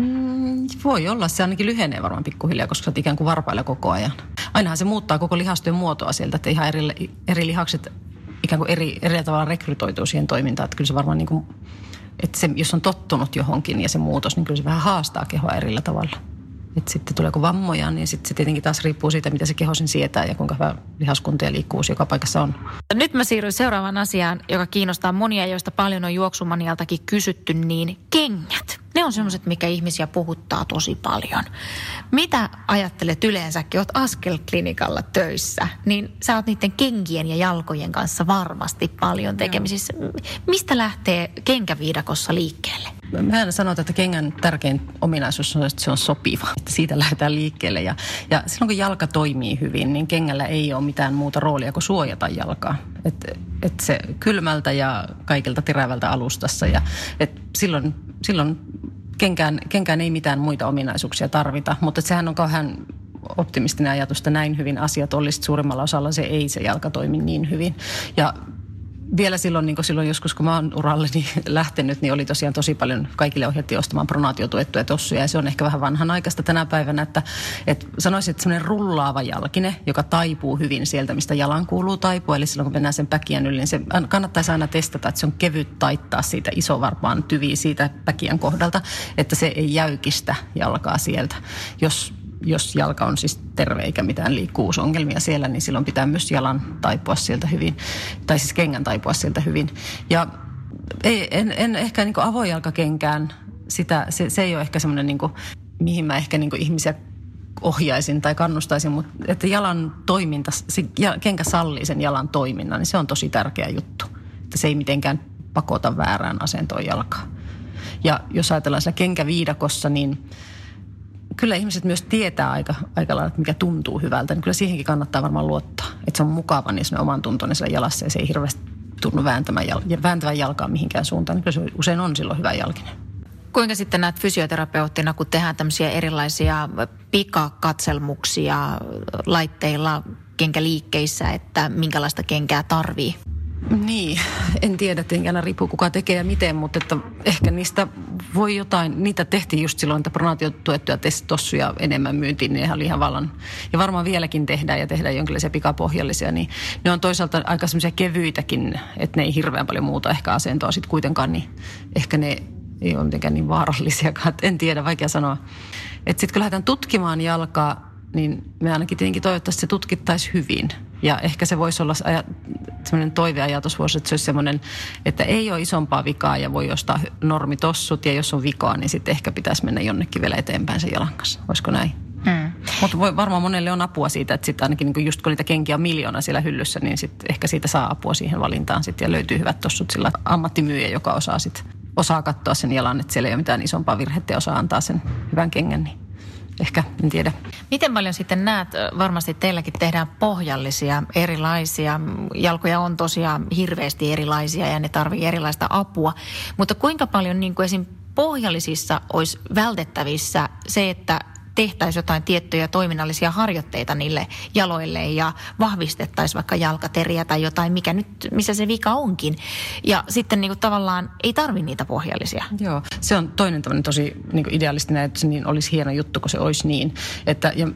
S6: Voi olla, se ainakin lyhenee varmaan pikkuhiljaa, koska sä oot ikään kuin varpailla koko ajan. Ainahan se muuttaa koko lihastyön muotoa sieltä, että ihan eri lihakset ikään kuin eri tavalla rekrytoituu siihen toimintaan. Että kyllä se varmaan niin kuin, että se, jos on tottunut johonkin ja se muutos, niin kyllä se vähän haastaa kehoa erillä tavalla. Että sitten tuleeko vammoja, niin sitten se tietenkin taas riippuu siitä, mitä se keho sen sietää ja kuinka hyvä lihaskunta ja liikkuvuus joka paikassa on.
S5: Nyt mä siirryn seuraavaan asiaan, joka kiinnostaa monia, joista paljon on juoksumanialtakin kysytty, niin kengät. Ne on sellaiset, mikä ihmisiä puhuttaa tosi paljon. Mitä ajattelet yleensäkin? Oot askelklinikalla töissä, niin sä oot niiden kenkien ja jalkojen kanssa varmasti paljon tekemisissä. Mistä lähtee kenkäviidakossa liikkeelle?
S6: Mä sanon, että kengän tärkein ominaisuus on, että se on sopiva. Että siitä lähdetään liikkeelle. Ja silloin kun jalka toimii hyvin, niin kengällä ei ole mitään muuta roolia kuin suojata jalkaa. Että se kylmältä ja kaikilta terävältä alustassa. Ja silloin kenkään ei mitään muita ominaisuuksia tarvita. Mutta sehän on kauhean optimistinen ajatus, että näin hyvin asiat olisi. Suurimmalla osalla se jalka toimi niin hyvin. Ja vielä silloin joskus, kun mä oon uralleni lähtenyt, niin oli tosiaan tosi paljon, kaikille ohjattiin ostamaan pronaatiotuettuja tossuja. Ja se on ehkä vähän vanhanaikaista tänä päivänä, että sanoisin, että semmoinen rullaava jalkine, joka taipuu hyvin sieltä, mistä jalan kuuluu taipua. Eli silloin, kun mennään sen päkiän yli, niin se kannattaisi aina testata, että se on kevyt taittaa siitä isovarpaan tyviä siitä päkiän kohdalta, että se ei jäykistä jalkaa sieltä. Jos jalka on siis terve eikä mitään liikkuvuusongelmia siellä, niin silloin pitää myös jalan taipua sieltä hyvin, tai siis kengän taipua sieltä hyvin. Ja en ehkä niin kuin avojalkakenkään, se ei ole ehkä semmoinen, niin kuin, mihin mä ehkä niin kuin ihmisiä ohjaisin tai kannustaisin, mutta että jalan toiminta, se kenkä sallii sen jalan toiminnan, niin se on tosi tärkeä juttu. Että se ei mitenkään pakota väärään asentoon jalkaa. Ja jos ajatellaan siinä kenkäviidakossa, niin kyllä ihmiset myös tietää aika lailla, että mikä tuntuu hyvältä. Niin kyllä siihenkin kannattaa varmaan luottaa. Että se on mukava niin sinne oman tuntoinen siellä jalassa ja se ei hirveästi tunnu vääntävän jalkaa mihinkään suuntaan. Niin kyllä se usein on silloin hyvä jalkinen.
S5: Kuinka sitten näet fysioterapeuttina, kun tehdään tämmöisiä erilaisia pikakatselmuksia laitteilla kenkäliikkeissä, että minkälaista kenkää tarvii?
S6: Niin, en tiedä, tietenkään riippuu kuka tekee ja miten, mutta että ehkä niistä voi jotain, niitä tehtiin just silloin, että pronaatiotuettuja testossuja enemmän myyntiin, niin oli ihan vallan, ja varmaan vieläkin tehdään jonkinlaisia pikapohjallisia, niin ne on toisaalta aika semmoisia kevyitäkin, että ne ei hirveän paljon muuta ehkä asentoa sitten kuitenkaan, niin ehkä ne ei ole mitenkään niin vaarallisiakaan, en tiedä, vaikea sanoa. Että sitten kun lähdetään tutkimaan jalkaa, niin me ainakin tietenkin toivottavasti se tutkittaisiin hyvin. Ja ehkä se voisi olla semmoinen toiveajatus voisi, että se olisi semmoinen, että ei ole isompaa vikaa ja voi ostaa normitossut. Ja jos on vikaa, niin sitten ehkä pitäisi mennä jonnekin vielä eteenpäin sen jalan kanssa. Voisiko näin? Mutta varmaan monelle on apua siitä, että sitten ainakin niin just kun niitä kenkiä on miljoona siellä hyllyssä, niin sitten ehkä siitä saa apua siihen valintaan sitten. Ja löytyy hyvät tossut sillä ammattimyyjä, joka osaa katsoa sen jalan, että siellä ei ole mitään isompaa virhettä ja osaa antaa sen hyvän kengän, niin ehkä, en tiedä.
S5: Miten paljon sitten näet, varmasti teilläkin tehdään pohjallisia erilaisia, jalkoja on tosiaan hirveästi erilaisia ja ne tarvitsee erilaista apua, mutta kuinka paljon niin kuin esim. Pohjallisissa olisi vältettävissä se, että tehtäisiin jotain tiettyjä toiminnallisia harjoitteita niille jaloille ja vahvistettaisiin vaikka jalkateriä tai jotain, missä se vika onkin. Ja sitten niin kuin tavallaan ei tarvitse niitä pohjallisia.
S6: Joo, se on toinen tämmöinen tosi niin kuin idealistinen, että se niin olisi hieno juttu, kun se olisi niin. Että, ja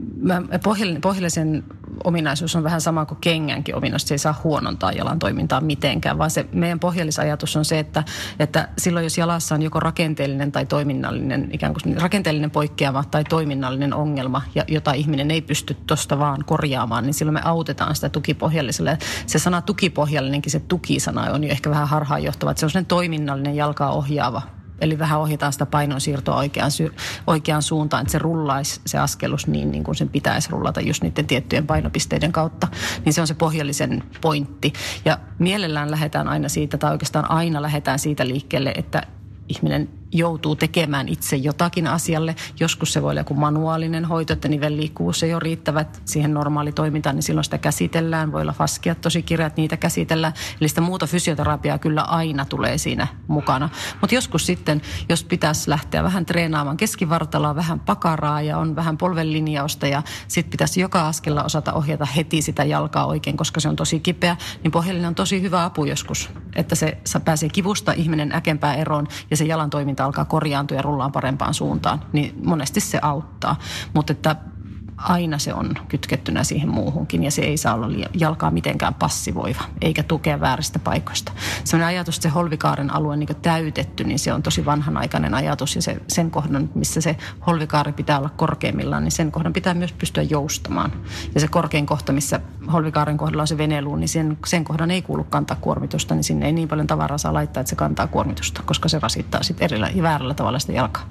S6: pohjallisen ominaisuus on vähän sama kuin kengänkin ominaisuus. Se ei saa huonontaa jalan toimintaa mitenkään, vaan se meidän pohjallisajatus on se, että silloin jos jalassa on joko rakenteellinen tai toiminnallinen, ikään kuin rakenteellinen poikkeama tai toiminnallinen ongelma, jota ihminen ei pysty tuosta vaan korjaamaan, niin silloin me autetaan sitä tukipohjalliselle. Se sana tukipohjallinenkin, se tukisana on jo ehkä vähän harhaanjohtava, että se on sellainen toiminnallinen jalkaa ohjaava. Eli vähän ohjataan sitä painonsiirtoa oikeaan suuntaan, että se rullaisi se askelus niin kuin sen pitäisi rullata just niiden tiettyjen painopisteiden kautta. Niin se on se pohjallisen pointti. Ja mielellään lähdetään aina siitä, tai oikeastaan aina lähdetään siitä liikkeelle, että ihminen joutuu tekemään itse jotakin asialle. Joskus se voi olla joku manuaalinen hoito, että nivelliikkuvuus ei ole riittävät siihen normaalitoimintaan, niin silloin sitä käsitellään. Voi olla faskiat tosi kirjat, niitä käsitellään. Eli sitä muuta fysioterapiaa kyllä aina tulee siinä mukana. Mutta joskus sitten, jos pitäisi lähteä vähän treenaamaan keskivartaloa, vähän pakaraa ja on vähän polvenlinjausta ja sitten pitäisi joka askella osata ohjata heti sitä jalkaa oikein, koska se on tosi kipeä, niin pohjallinen on tosi hyvä apu joskus. Että se pääsee kivusta ihminen äkempää eroon ja se jalan toiminta alkaa korjaantua ja rullaan parempaan suuntaan, niin monesti se auttaa. Mutta että aina se on kytkettynä siihen muuhunkin ja se ei saa olla jalkaa mitenkään passivoiva, eikä tukea vääristä paikoista. Sellainen ajatus, että se holvikaaren alue on niin täytetty, niin se on tosi vanhanaikainen ajatus ja sen kohdan, missä se holvikaari pitää olla korkeimmillaan, niin sen kohdan pitää myös pystyä joustamaan. Ja se korkein kohta, missä holvikaaren kohdalla on se veneluu, niin sen kohdan ei kuulu kantaa kuormitusta, niin sinne ei niin paljon tavaraa saa laittaa, että se kantaa kuormitusta, koska se rasittaa sitten väärällä tavalla sitä jalkaa.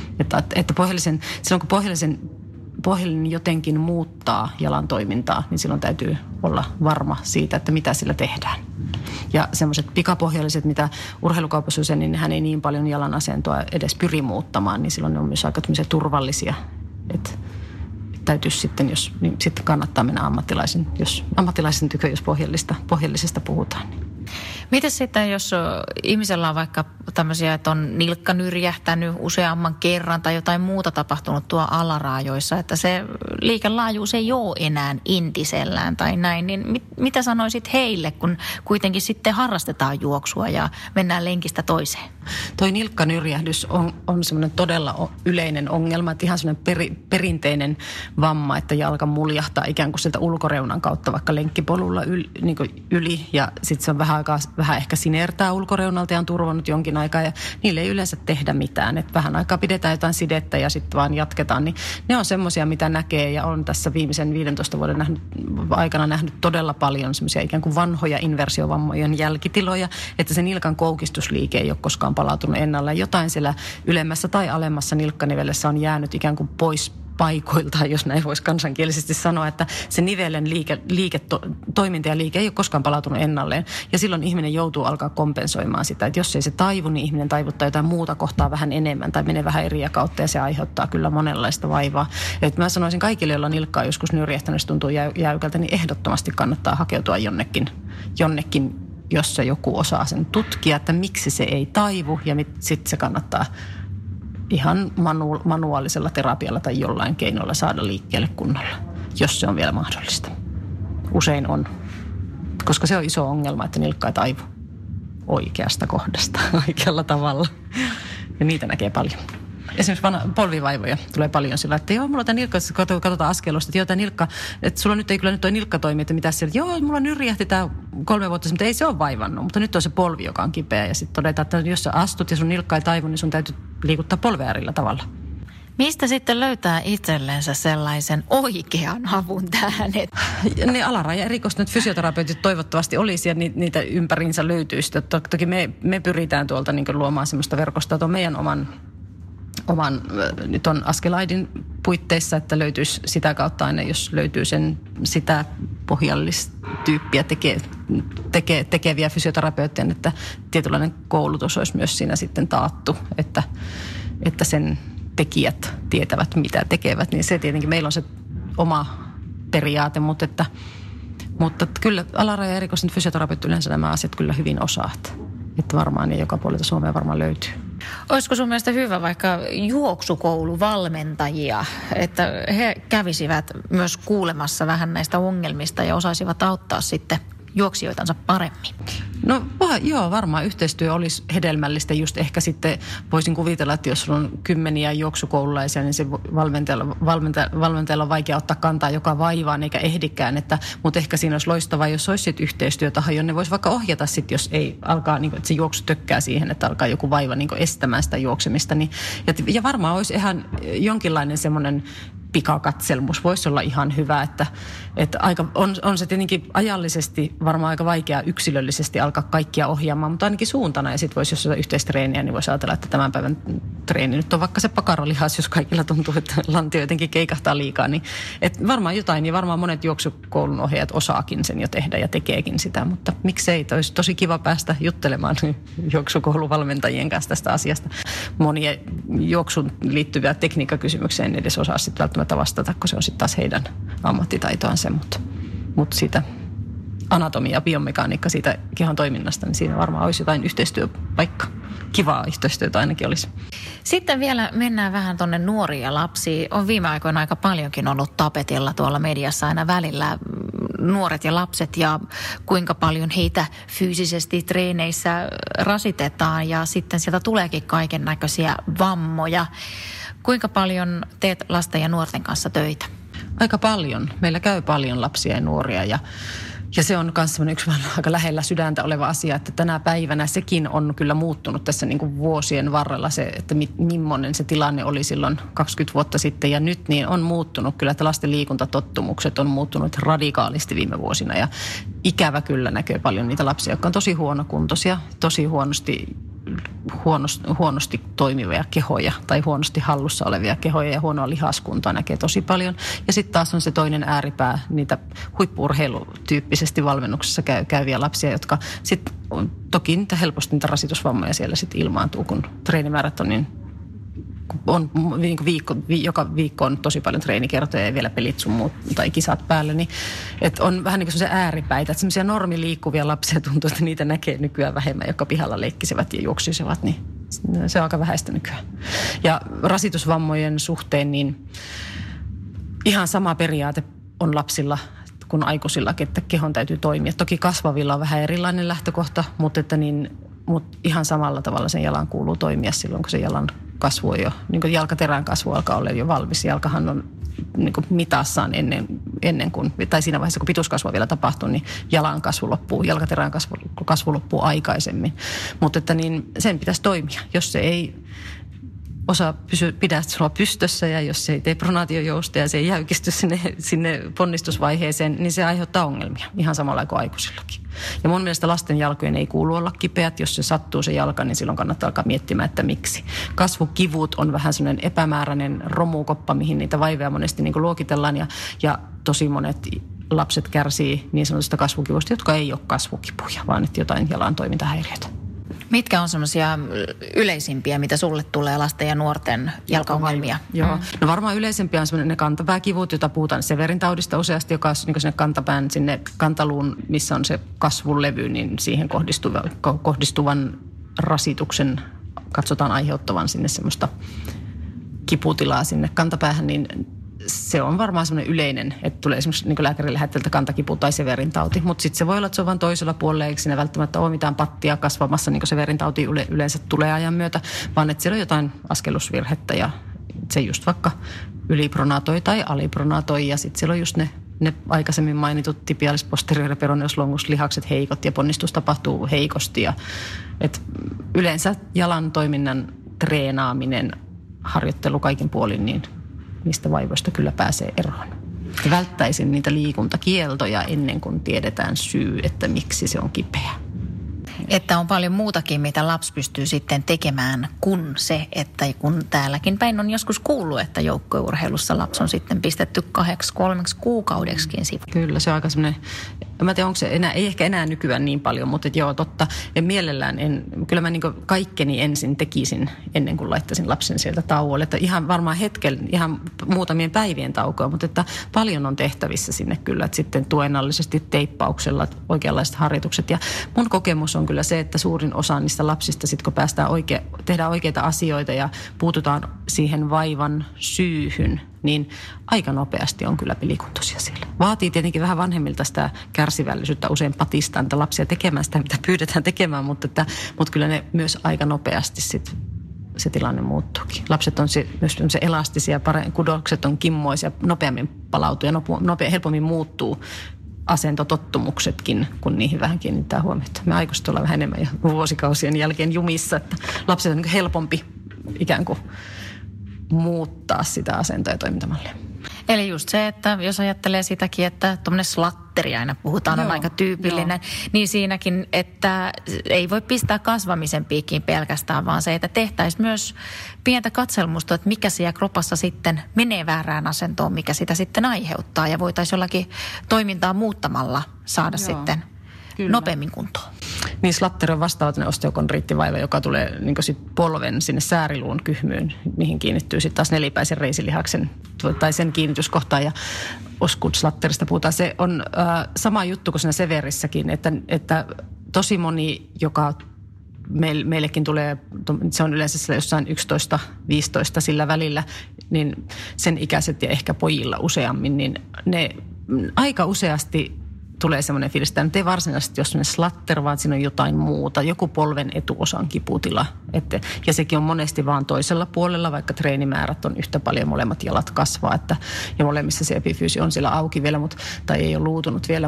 S6: Että silloin kun pohjallinen jotenkin muuttaa jalan toimintaa, niin silloin täytyy olla varma siitä, että mitä sillä tehdään. Ja semmoiset pikapohjalliset, mitä urheilukaupassa usein, niin nehän ei niin paljon jalan asentoa edes pyri muuttamaan, niin silloin ne on myös aika turvallisia. Että täytyisi sitten, niin sitten kannattaa mennä ammattilaisen tykö, jos pohjallisesta puhutaan. Niin.
S5: Mites sitten, jos ihmisellä on vaikka tämmöisiä, että on nilkka nyrjähtänyt useamman kerran tai jotain muuta tapahtunut tuo alaraajoissa, että se liikelaajuus ei ole enää entisellään tai näin, niin mitä sanoisit heille, kun kuitenkin sitten harrastetaan juoksua ja mennään lenkistä toiseen?
S6: Toi nilkkanyrjähdys on semmoinen todella yleinen ongelma, että ihan semmoinen perinteinen vamma, että jalka muljahtaa ikään kuin sieltä ulkoreunan kautta vaikka lenkkipolulla yli ja sitten se on vähän ehkä sinertää ulkoreunalta ja on turvannut jonkin aikaa ja niille ei yleensä tehdä mitään. Että vähän aikaa pidetään jotain sidettä ja sitten vaan jatketaan. Niin ne on semmoisia, mitä näkee ja on tässä viimeisen 15 vuoden aikana nähnyt todella paljon semmoisia ikään kuin vanhoja inversiovammojen jälkitiloja, että se nilkan koukistusliike ei ole koskaan palautunut ennalleen. Jotain siellä ylemmässä tai alemmassa nilkkanivelessä on jäänyt ikään kuin pois paikoilta, jos näin voisi kansankielisesti sanoa, että se nivelen toiminta ja liike ei ole koskaan palautunut ennalleen. Ja silloin ihminen joutuu alkaa kompensoimaan sitä, että jos ei se taivu, niin ihminen taivuttaa jotain muuta kohtaa vähän enemmän tai menee vähän eri kautta ja se aiheuttaa kyllä monenlaista vaivaa. Et mä sanoisin kaikille, joilla nilkka on joskus nyrjähtänyt, se tuntuu jäykältä, niin ehdottomasti kannattaa hakeutua jonnekin, jossa joku osaa sen tutkia, että miksi se ei taivu ja sitten se kannattaa ihan manuaalisella terapialla tai jollain keinolla saada liikkeelle kunnolla, jos se on vielä mahdollista. Usein on, koska se on iso ongelma, että nilkka ei taivu oikeasta kohdasta oikealla tavalla. Ja niitä näkee paljon. Esimerkiksi polvivaivoja tulee paljon sillä, että joo, mulla tämä nilkka, katsotaan askelosta, että joo, tämä nilkka, että sulla nyt ei kyllä nyt toi nilkka toimi, että mitä siellä, joo, mulla nyrjähti tämä 3 vuotta, mutta ei se ole vaivannut, mutta nyt on se polvi, joka on kipeä ja sitten todetaan, että jos sä astut ja sun nilkka ei taivu, niin sun täytyy liikuttaa polvea erillä tavalla.
S5: Mistä sitten löytää itsellensä sellaisen oikean avun tähän?
S6: Ne alaraja erikoistuneet fysioterapeutit toivottavasti olisi ja niitä ympäriinsä löytyisi. Toki me pyritään tuolta niin kuin luomaan sellaista verkostoa tuon meidän oman nyt on Askelaidin puitteissa, että löytyisi sitä kautta aina, jos löytyy sitä pohjallistyyppiä tekeviä fysioterapeutteja, että tietynlainen koulutus olisi myös siinä sitten taattu, että sen tekijät tietävät, mitä tekevät, niin se tietenkin meillä on se oma periaate, mutta kyllä alaraja erikoiset fysioterapeutit yleensä nämä asiat kyllä hyvin osaat. Että varmaan ja joka puolelta Suomea varmaan löytyy.
S5: Olisiko sun mielestä hyvä vaikka juoksukouluvalmentajia, että he kävisivät myös kuulemassa vähän näistä ongelmista ja osaisivat auttaa sitten juoksijoitansa paremmin?
S6: No joo, varmaan yhteistyö olisi hedelmällistä. Just ehkä sitten voisin kuvitella, että jos sulla on 10 juoksukoululaisia, niin se valmentajalla on vaikea ottaa kantaa joka vaivaan eikä ehdikään. Mutta ehkä siinä olisi loistavaa, jos olisi sitten yhteistyötaho, jonne voisi vaikka ohjata sitten, jos ei alkaa, niin kuin, että se juoksu tökkää siihen, että alkaa joku vaiva niin kuin estämään sitä juoksemista. Niin, ja varmaan olisi ihan jonkinlainen semmoinen pikakatselmus voisi olla ihan hyvä, että aika, on se tietenkin ajallisesti varmaan aika vaikea yksilöllisesti alkaa kaikkia ohjaamaan, mutta ainakin suuntana. Ja sitten voisi, jos on yhteistreeniä, niin voisi ajatella, että tämän päivän treeni nyt on vaikka se pakarolihas, jos kaikilla tuntuu, että lantio jotenkin keikahtaa liikaa. Niin, että varmaan jotain, ja varmaan monet juoksukoulun ohjaajat osaakin sen jo tehdä ja tekeekin sitä, mutta miksei, olisi tosi kiva päästä juttelemaan juoksukouluvalmentajien kanssa tästä asiasta. Monia juoksun liittyviä tekniikkakysymyksiä en edes osaa sitten välttämättä vastata, kun se on sitten taas heidän ammattitaitoaan se, mutta siitä anatomia ja biomekaniikka siitä kehon toiminnasta, niin siinä varmaan olisi jotain yhteistyöpaikka. Kivaa yhteistyötä ainakin olisi.
S5: Sitten vielä mennään vähän tuonne nuoriin ja lapsiin. On viime aikoina aika paljonkin ollut tapetilla tuolla mediassa aina välillä nuoret ja lapset ja kuinka paljon heitä fyysisesti treeneissä rasitetaan ja sitten sieltä tuleekin kaiken näköisiä vammoja. Kuinka paljon teet lasten ja nuorten kanssa töitä?
S6: Aika paljon. Meillä käy paljon lapsia ja nuoria ja se on myös yksi aika lähellä sydäntä oleva asia, että tänä päivänä sekin on kyllä muuttunut tässä niin kuin vuosien varrella se, että millainen se tilanne oli silloin 20 vuotta sitten ja nyt niin on muuttunut kyllä, että lasten liikuntatottumukset on muuttunut radikaalisti viime vuosina ja ikävä kyllä näkyy paljon niitä lapsia, jotka on tosi huonokuntoisia, tosi huonosti toimivia kehoja tai huonosti hallussa olevia kehoja ja huonoa lihaskuntoa näkee tosi paljon. Ja sitten taas on se toinen ääripää, niitä huippu-urheilutyyppisesti valmennuksessa käyviä lapsia, jotka sitten toki niitä helposti niitä rasitusvammoja siellä sitten ilmaantuu, kun treenimäärät on niin on joka viikko on tosi paljon treenikertoja ja vielä pelit sun muut tai kisat päällä, niin että on vähän niin kuin semmoisia ääripäitä, että semmoisia normiliikkuvia lapsia tuntuu, että niitä näkee nykyään vähemmän, jotka pihalla leikkisivät ja juoksisivat, niin se on aika vähäistä nykyään. Ja rasitusvammojen suhteen niin ihan sama periaate on lapsilla kuin aikuisillakin, että kehon täytyy toimia. Toki kasvavilla on vähän erilainen lähtökohta, mutta ihan samalla tavalla sen jalan kuuluu toimia silloin, kun se jalan kasvu on jo, niin kuin jalkaterän kasvu alkaa olla jo valmis. Jalkahan on niin kuin mitassaan ennen kuin, tai siinä vaiheessa kun pituuskasvua vielä tapahtuu, niin jalan kasvu loppuu, jalkaterän kasvu loppuu aikaisemmin. Mutta että niin sen pitäisi toimia. Jos se ei osa pidää sua pystössä ja jos se ei tee pronaatiojousta ja se ei jäykisty sinne ponnistusvaiheeseen, niin se aiheuttaa ongelmia ihan samalla kuin aikuisillakin. Ja mun mielestä lasten jalkojen ei kuulu olla kipeät. Jos se sattuu se jalka, niin silloin kannattaa alkaa miettimään, että miksi. Kasvukivut on vähän sellainen epämääräinen romukoppa, mihin niitä vaivoja monesti niin kuin luokitellaan ja tosi monet lapset kärsii niin sanotusta kasvukivusta, jotka ei ole kasvukipuja, vaan että jotain jalan toimintahäiriötä.
S5: Mitkä on semmoisia yleisimpiä, mitä sulle tulee lasten ja nuorten jalkaongelmia?
S6: Joo. No varmaan yleisempiä on semmoinen ne kantapääkivut, jota puhutaan Severin taudista useasti, joka on niin sinne kantapään, sinne kantaluun, missä on se kasvulevy, niin siihen kohdistuvan rasituksen katsotaan aiheuttavan sinne semmoista kiputilaa sinne kantapäähän, niin se on varmaan semmoinen yleinen, että tulee esimerkiksi niin lääkärin lähetteltä kantakipu tai Severin tauti. Mutta sitten se voi olla, että se on vain toisella puolella, eikä siinä välttämättä ole mitään pattia kasvamassa, niin kuin Severin tauti yleensä tulee ajan myötä, vaan että siellä on jotain askellusvirhettä ja se just vaikka ylipronatoi tai alipronatoi ja sitten siellä on just ne aikaisemmin mainitut tibialis posterior peroneus longus lihakset heikot ja ponnistus tapahtuu heikosti. Ja, et yleensä jalan toiminnan treenaaminen, harjoittelu kaikin puolin, niin mistä vaivoista kyllä pääsee eroon. Välttäisin niitä liikuntakieltoja ennen kuin tiedetään syy, että miksi se on kipeä.
S5: Että on paljon muutakin, mitä lapsi pystyy sitten tekemään kuin se, että kun täälläkin päin on joskus kuullut, että joukkueurheilussa lapsi on sitten pistetty 2-3 kuukaudeksikin sivuun.
S6: Kyllä, se on aika semmoinen, mä tiedän, onko se enää, ei ehkä enää nykyään niin paljon, mutta joo, totta. Ja mielellään kyllä mä niin kaikkeni ensin tekisin ennen kuin laittaisin lapsen sieltä tauolle. Että ihan varmaan hetken, ihan muutamien päivien taukoa, mutta että paljon on tehtävissä sinne kyllä, että sitten tuenallisesti teippauksella oikeanlaiset harjoitukset. Ja mun kokemus on kyllä se, että suurin osa niistä lapsista, sit kun päästään tehdään oikeita asioita ja puututaan siihen vaivan syyhyn, niin aika nopeasti on kyllä pelikuntoisia siellä. Vaatii tietenkin vähän vanhemmilta sitä kärsivällisyyttä, usein patistaa niitä lapsia tekemään sitä, mitä pyydetään tekemään, mutta kyllä ne myös aika nopeasti sit se tilanne muuttuukin. Lapset on myös elastisia, kudokset on kimmoisia, nopeammin palautuu ja helpommin muuttuu asentotottumuksetkin, kun niihin vähän kiinnittää huomiota. Me aikuiset ollaan vähän enemmän jo vuosikausien jälkeen jumissa, että lapset on helpompi ikään kuin muuttaa sitä asentoa ja toimintamallia.
S5: Eli just se, että jos ajattelee sitäkin, että tuommoinen slatteri aina puhutaan, on aika tyypillinen, niin siinäkin, että ei voi pistää kasvamisen piikkiin pelkästään, vaan se, että tehtäisiin myös pientä katselmusta, että mikä siellä kropassa sitten menee väärään asentoon, mikä sitä sitten aiheuttaa ja voitaisiin jollakin toimintaa muuttamalla saada sitten nopeammin kuntoon.
S6: Niin slatteri on vastaavainen osteokondriittivaiva, joka tulee niin sit polven sinne sääriluun kyhmyyn, mihin kiinnittyy sitten taas nelipäisen reisilihaksen tai sen kiinnityskohtaan ja Osgood-slatterista puhutaan. Se on sama juttu kuin siinä Severissäkin, että tosi moni, joka meillekin tulee, se on yleensä jossain 11-15 sillä välillä, niin sen ikäiset ja ehkä pojilla useammin, niin ne aika useasti tulee semmoinen fiilis, että nyt ei varsinaisesti ole semmoinen slatter, vaan siinä on jotain muuta. Joku polven etuosan kiputila. Ja sekin on monesti vaan toisella puolella, vaikka treenimäärät on yhtä paljon, molemmat jalat kasvaa. Ja molemmissa se epifyysi on siellä auki vielä, tai ei ole luutunut vielä.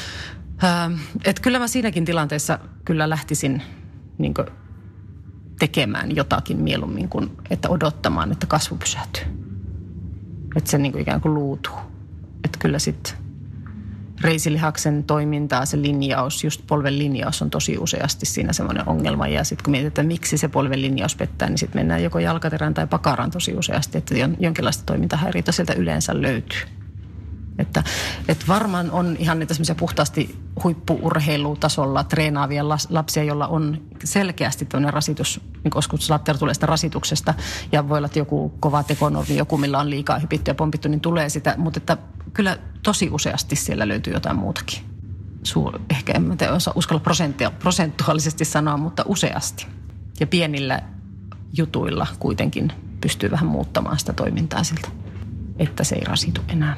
S6: Kyllä mä siinäkin tilanteessa kyllä lähtisin niin kuin tekemään jotakin mieluummin kuin että odottamaan, että kasvu pysähtyy. Että se niin kuin ikään kuin luutuu. Että kyllä sitten reisilihaksen toimintaa, se linjaus, just polven linjaus on tosi useasti siinä semmoinen ongelma. Ja sitten kun mietitään, miksi se polven linjaus pettää, niin sitten mennään joko jalkaterään tai pakaraan tosi useasti, että jonkinlaista toimintahäiriötä sieltä yleensä löytyy. Että varmaan on ihan niitä semmoisia puhtaasti huippu-urheilutasolla treenaavia lapsia, joilla on selkeästi tämmöinen rasitus, niin koska slatter tulee sitä rasituksesta ja voi olla, että joku kova tekonormi, joku millä on liikaa hypitty ja pompittu, niin tulee sitä, mutta että kyllä tosi useasti siellä löytyy jotain muutakin. Ehkä en uskalla prosentuaalisesti sanoa, mutta useasti. Ja pienillä jutuilla kuitenkin pystyy vähän muuttamaan sitä toimintaa siltä, että se ei rasitu enää.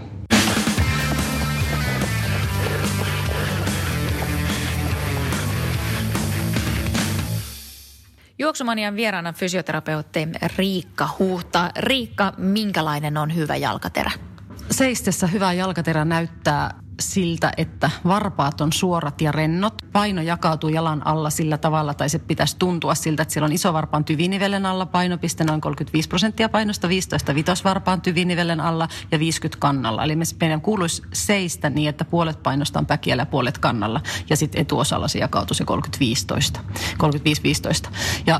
S5: Juoksumanian vieraana fysioterapeutti Riikka Huhta. Riikka, minkälainen on hyvä jalkaterä?
S6: Seistessä hyvä jalkaterä näyttää siltä, että varpaat on suorat ja rennot. Paino jakautuu jalan alla sillä tavalla, tai se pitäisi tuntua siltä, että siellä on isovarpaan tyvinivelen alla painopiste, noin 35% painosta, 15 vitosvarpaan tyvinivelen alla ja 50 kannalla. Eli meidän kuuluisi seistä niin, että puolet painosta on päkiällä ja puolet kannalla. Ja sitten etuosalla se jakautuu se 35-15. Ja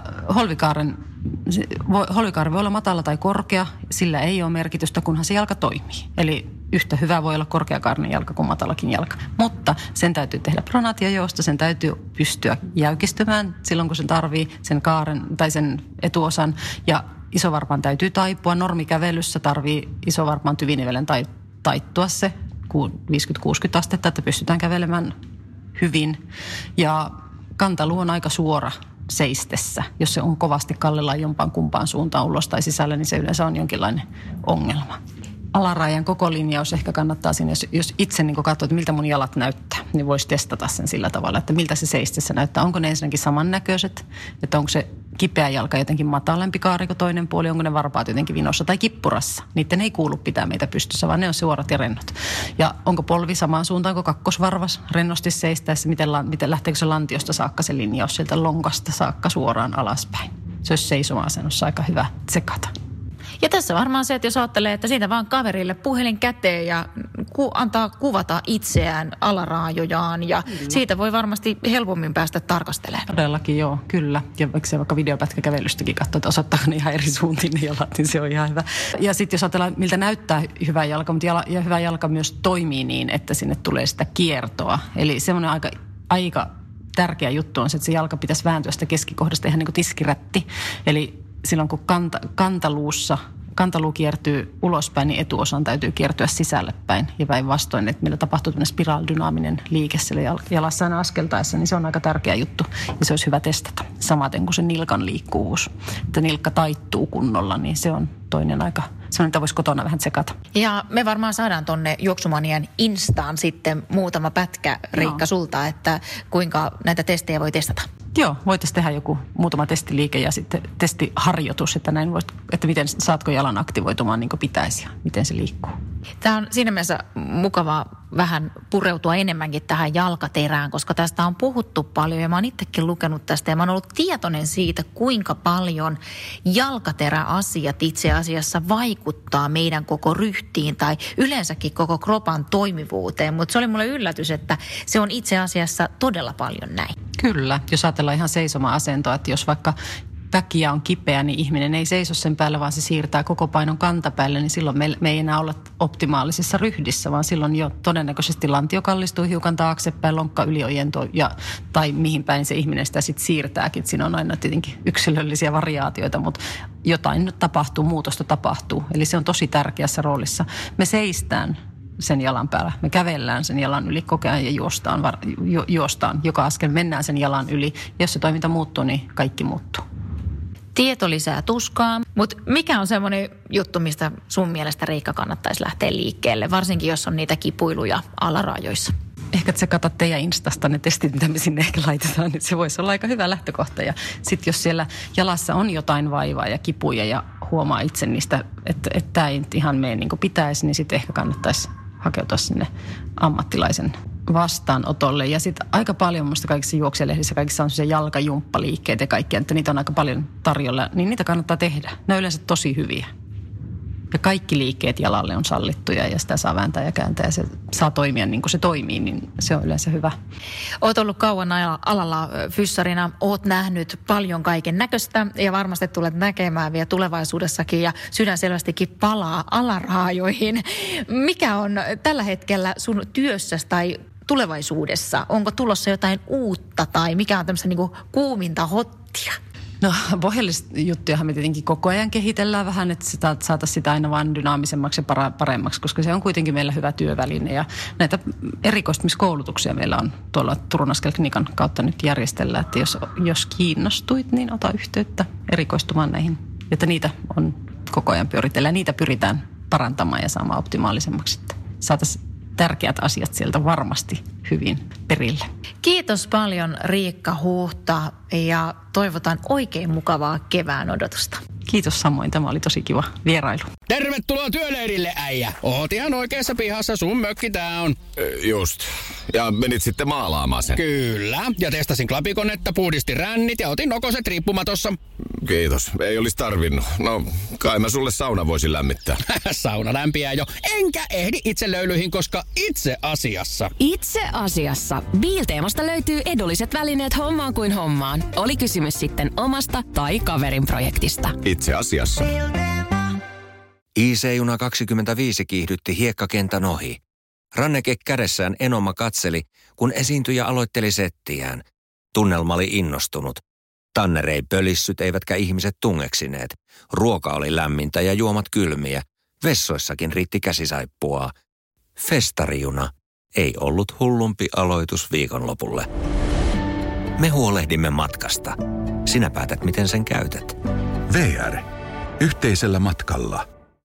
S6: holvikaari voi olla matala tai korkea, sillä ei ole merkitystä, kunhan se jalka toimii. Eli yhtä hyvä voi olla korkeakaarinen jalka kuin matalakin jalka. Mutta sen täytyy tehdä pronaatiojousto, sen täytyy pystyä jäykistymään silloin, kun sen tarvii sen kaaren tai sen etuosan. Ja isovarpaan täytyy taipua. Normikävelyssä tarvii isovarpaan tyvinivelen taittua se 50-60 astetta, että pystytään kävelemään hyvin. Ja kantaluu on aika suora seistessä. Jos se on kovasti kallellaan jompaan kumpaan suuntaan ulos tai sisällä, niin se yleensä on jonkinlainen ongelma. Alarajan koko linjaus ehkä kannattaa siinä, jos itse niin katsoo, että miltä mun jalat näyttää, niin voisi testata sen sillä tavalla, että miltä se seistessä näyttää. Onko ne ensinnäkin samannäköiset, että onko se kipeä jalka jotenkin matalempi kaari kuin toinen puoli, onko ne varpaat jotenkin vinossa tai kippurassa. Niiden ei kuulu pitää meitä pystyssä, vaan ne on suorat ja rennot. Ja onko polvi samaan suuntaan kuin kakkosvarvas rennosti seistäessä, miten lähteekö se lantiosta saakka se linjaus sieltä lonkasta saakka suoraan alaspäin. Se olisi seisoma-asennossa aika hyvä tsekata.
S5: Ja tässä varmaan se, että jos ajattelee, että siitä vaan kaverille puhelin käteen ja antaa kuvata itseään, alaraajojaan ja siitä voi varmasti helpommin päästä tarkastelemaan.
S6: Todellakin joo, kyllä. Ja vaikka videopätkäkävelystäkin katsoo, että osoittaako ne ihan eri suuntiin ne jalat, niin se on ihan hyvä. Ja sitten jos ajatellaan, miltä näyttää hyvä jalka, mutta hyvä jalka myös toimii niin, että sinne tulee sitä kiertoa. Eli semmoinen aika tärkeä juttu on se, että se jalka pitäisi vääntyä sitä keskikohdasta ihan niin kuin tiskirätti. Eli silloin kun kantaluu kiertyy ulospäin, niin etuosan täytyy kiertyä sisälle päin. Ja päinvastoin, että meillä tapahtuu tämmöinen spiraalidynaaminen liike siellä jalassa aina askeltaessa, niin se on aika tärkeä juttu. Ja se olisi hyvä testata. Samaten kuin se nilkan liikkuvuus. Että nilkka taittuu kunnolla, niin se on toinen aika sellainen, että voisi kotona vähän tsekata.
S5: Ja me varmaan saadaan tonne Juoksumanian Instaan sitten muutama pätkä, Riikka, sulta, että kuinka näitä testejä voi testata.
S6: Joo, voitaisiin tehdä joku muutama testiliike ja sitten testiharjoitus, että miten saatko jalan aktivoitumaan niin kuin pitäisi ja miten se liikkuu.
S5: Tämä on siinä mielessä mukavaa vähän pureutua enemmänkin tähän jalkaterään, koska tästä on puhuttu paljon ja mä oon itsekin lukenut tästä ja mä oon ollut tietoinen siitä, kuinka paljon jalkateräasiat itse asiassa vaikuttaa meidän koko ryhtiin tai yleensäkin koko kropan toimivuuteen, mutta se oli mulle yllätys, että se on itse asiassa todella paljon näin.
S6: Kyllä, jos ajatellaan ihan seisoma-asentoa, että jos vaikka väkiä on kipeä, niin ihminen ei seiso sen päällä, vaan se siirtää koko painon kantapäälle, niin silloin me ei enää olla optimaalisessa ryhdissä, vaan silloin jo todennäköisesti lantio kallistuu hiukan taaksepäin, lonkka yliojentuu tai mihin päin se ihminen sitä sitten siirtääkin. Siinä on aina tietenkin yksilöllisiä variaatioita, mutta jotain tapahtuu, muutosta tapahtuu. Eli se on tosi tärkeässä roolissa. Me seistään sen jalan päällä. Me kävellään sen jalan yli koko ajan ja juostaan. Joka askel mennään sen jalan yli. Ja jos se toiminta muuttuu, niin kaikki muuttuu.
S5: Tieto lisää tuskaa, mutta mikä on semmoinen juttu, mistä sun mielestä, Riikka, kannattaisi lähteä liikkeelle, varsinkin jos on niitä kipuiluja alarajoissa?
S6: Ehkä että sä katsot teidän Instasta ne testit, mitä me sinne ehkä laitetaan, niin se voisi olla aika hyvä lähtökohta. Ja sitten jos siellä jalassa on jotain vaivaa ja kipuja ja huomaa itse niistä, että tämä ei ihan mene niin kuin pitäisi, niin sitten ehkä kannattaisi hakeutua sinne ammattilaisen vastaanotolle. Ja sitten aika paljon musta kaikissa juokselehdissä, kaikissa on sellaisia jalkajumppaliikkeet ja kaikkea, että niitä on aika paljon tarjolla, niin niitä kannattaa tehdä. Ne on yleensä tosi hyviä. Ja kaikki liikkeet jalalle on sallittuja ja sitä saa vääntää ja kääntää ja se saa toimia niin kuin se toimii, niin se on yleensä hyvä.
S5: Oot ollut kauan alalla fyssarina, oot nähnyt paljon kaiken näköistä ja varmasti tulet näkemään vielä tulevaisuudessakin ja sydän selvästikin palaa alaraajoihin. Mikä on tällä hetkellä sun työssäsi tai tulevaisuudessa? Onko tulossa jotain uutta tai mikä on tämmöistä niin kuin kuuminta hottia?
S6: No pohjallista juttujahan me tietenkin koko ajan kehitellään vähän, että saataisiin sitä aina vaan dynaamisemmaksi ja paremmaksi, koska se on kuitenkin meillä hyvä työväline. Ja näitä erikoistumiskoulutuksia meillä on tuolla Turun Askelklinikan kautta nyt järjestellä, että jos kiinnostuit, niin ota yhteyttä erikoistumaan näihin. Että niitä on koko ajan pyöritellä ja niitä pyritään parantamaan ja saamaan optimaalisemmaksi, että saataisiin tärkeät asiat sieltä varmasti hyvin perille.
S5: Kiitos paljon, Riikka Huhta, ja toivotan oikein mukavaa kevään odotusta.
S6: Kiitos samoin, tämä oli tosi kiva vierailu.
S1: Tervetuloa työleirille, äijä. Oot ihan oikeassa pihassa, sun mökki tää on.
S2: Just. Ja menit sitten maalaamaan sen.
S1: Kyllä. Ja testasin klapikonetta, puhdistin rännit ja otin nokoset riippumatossa.
S2: Kiitos. Ei olisi tarvinnut. No, kai mä sulle sauna voisin lämmittää.
S1: Sauna lämpiää jo. Enkä ehdi itse löylyihin, koska itse asiassa.
S3: Itse asiassa Biilteemasta löytyy edulliset välineet hommaan kuin hommaan. Oli kysymys sitten omasta tai kaverin projektista.
S2: Itse asiassa.
S7: IC-juna 25 kiihdytti hiekkakentän ohi. Ranneke kädessään Enoma katseli, kun esiintyjä aloitteli settiään. Tunnelma oli innostunut. Tanner ei pölissyt eivätkä ihmiset tungeksineet. Ruoka oli lämmintä ja juomat kylmiä. Vessoissakin riitti käsisaippuaa. Festarijuna ei ollut hullumpi aloitus viikonlopulle. Me huolehdimme matkasta. Sinä päätät, miten sen käytät.
S8: VR. Yhteisellä matkalla.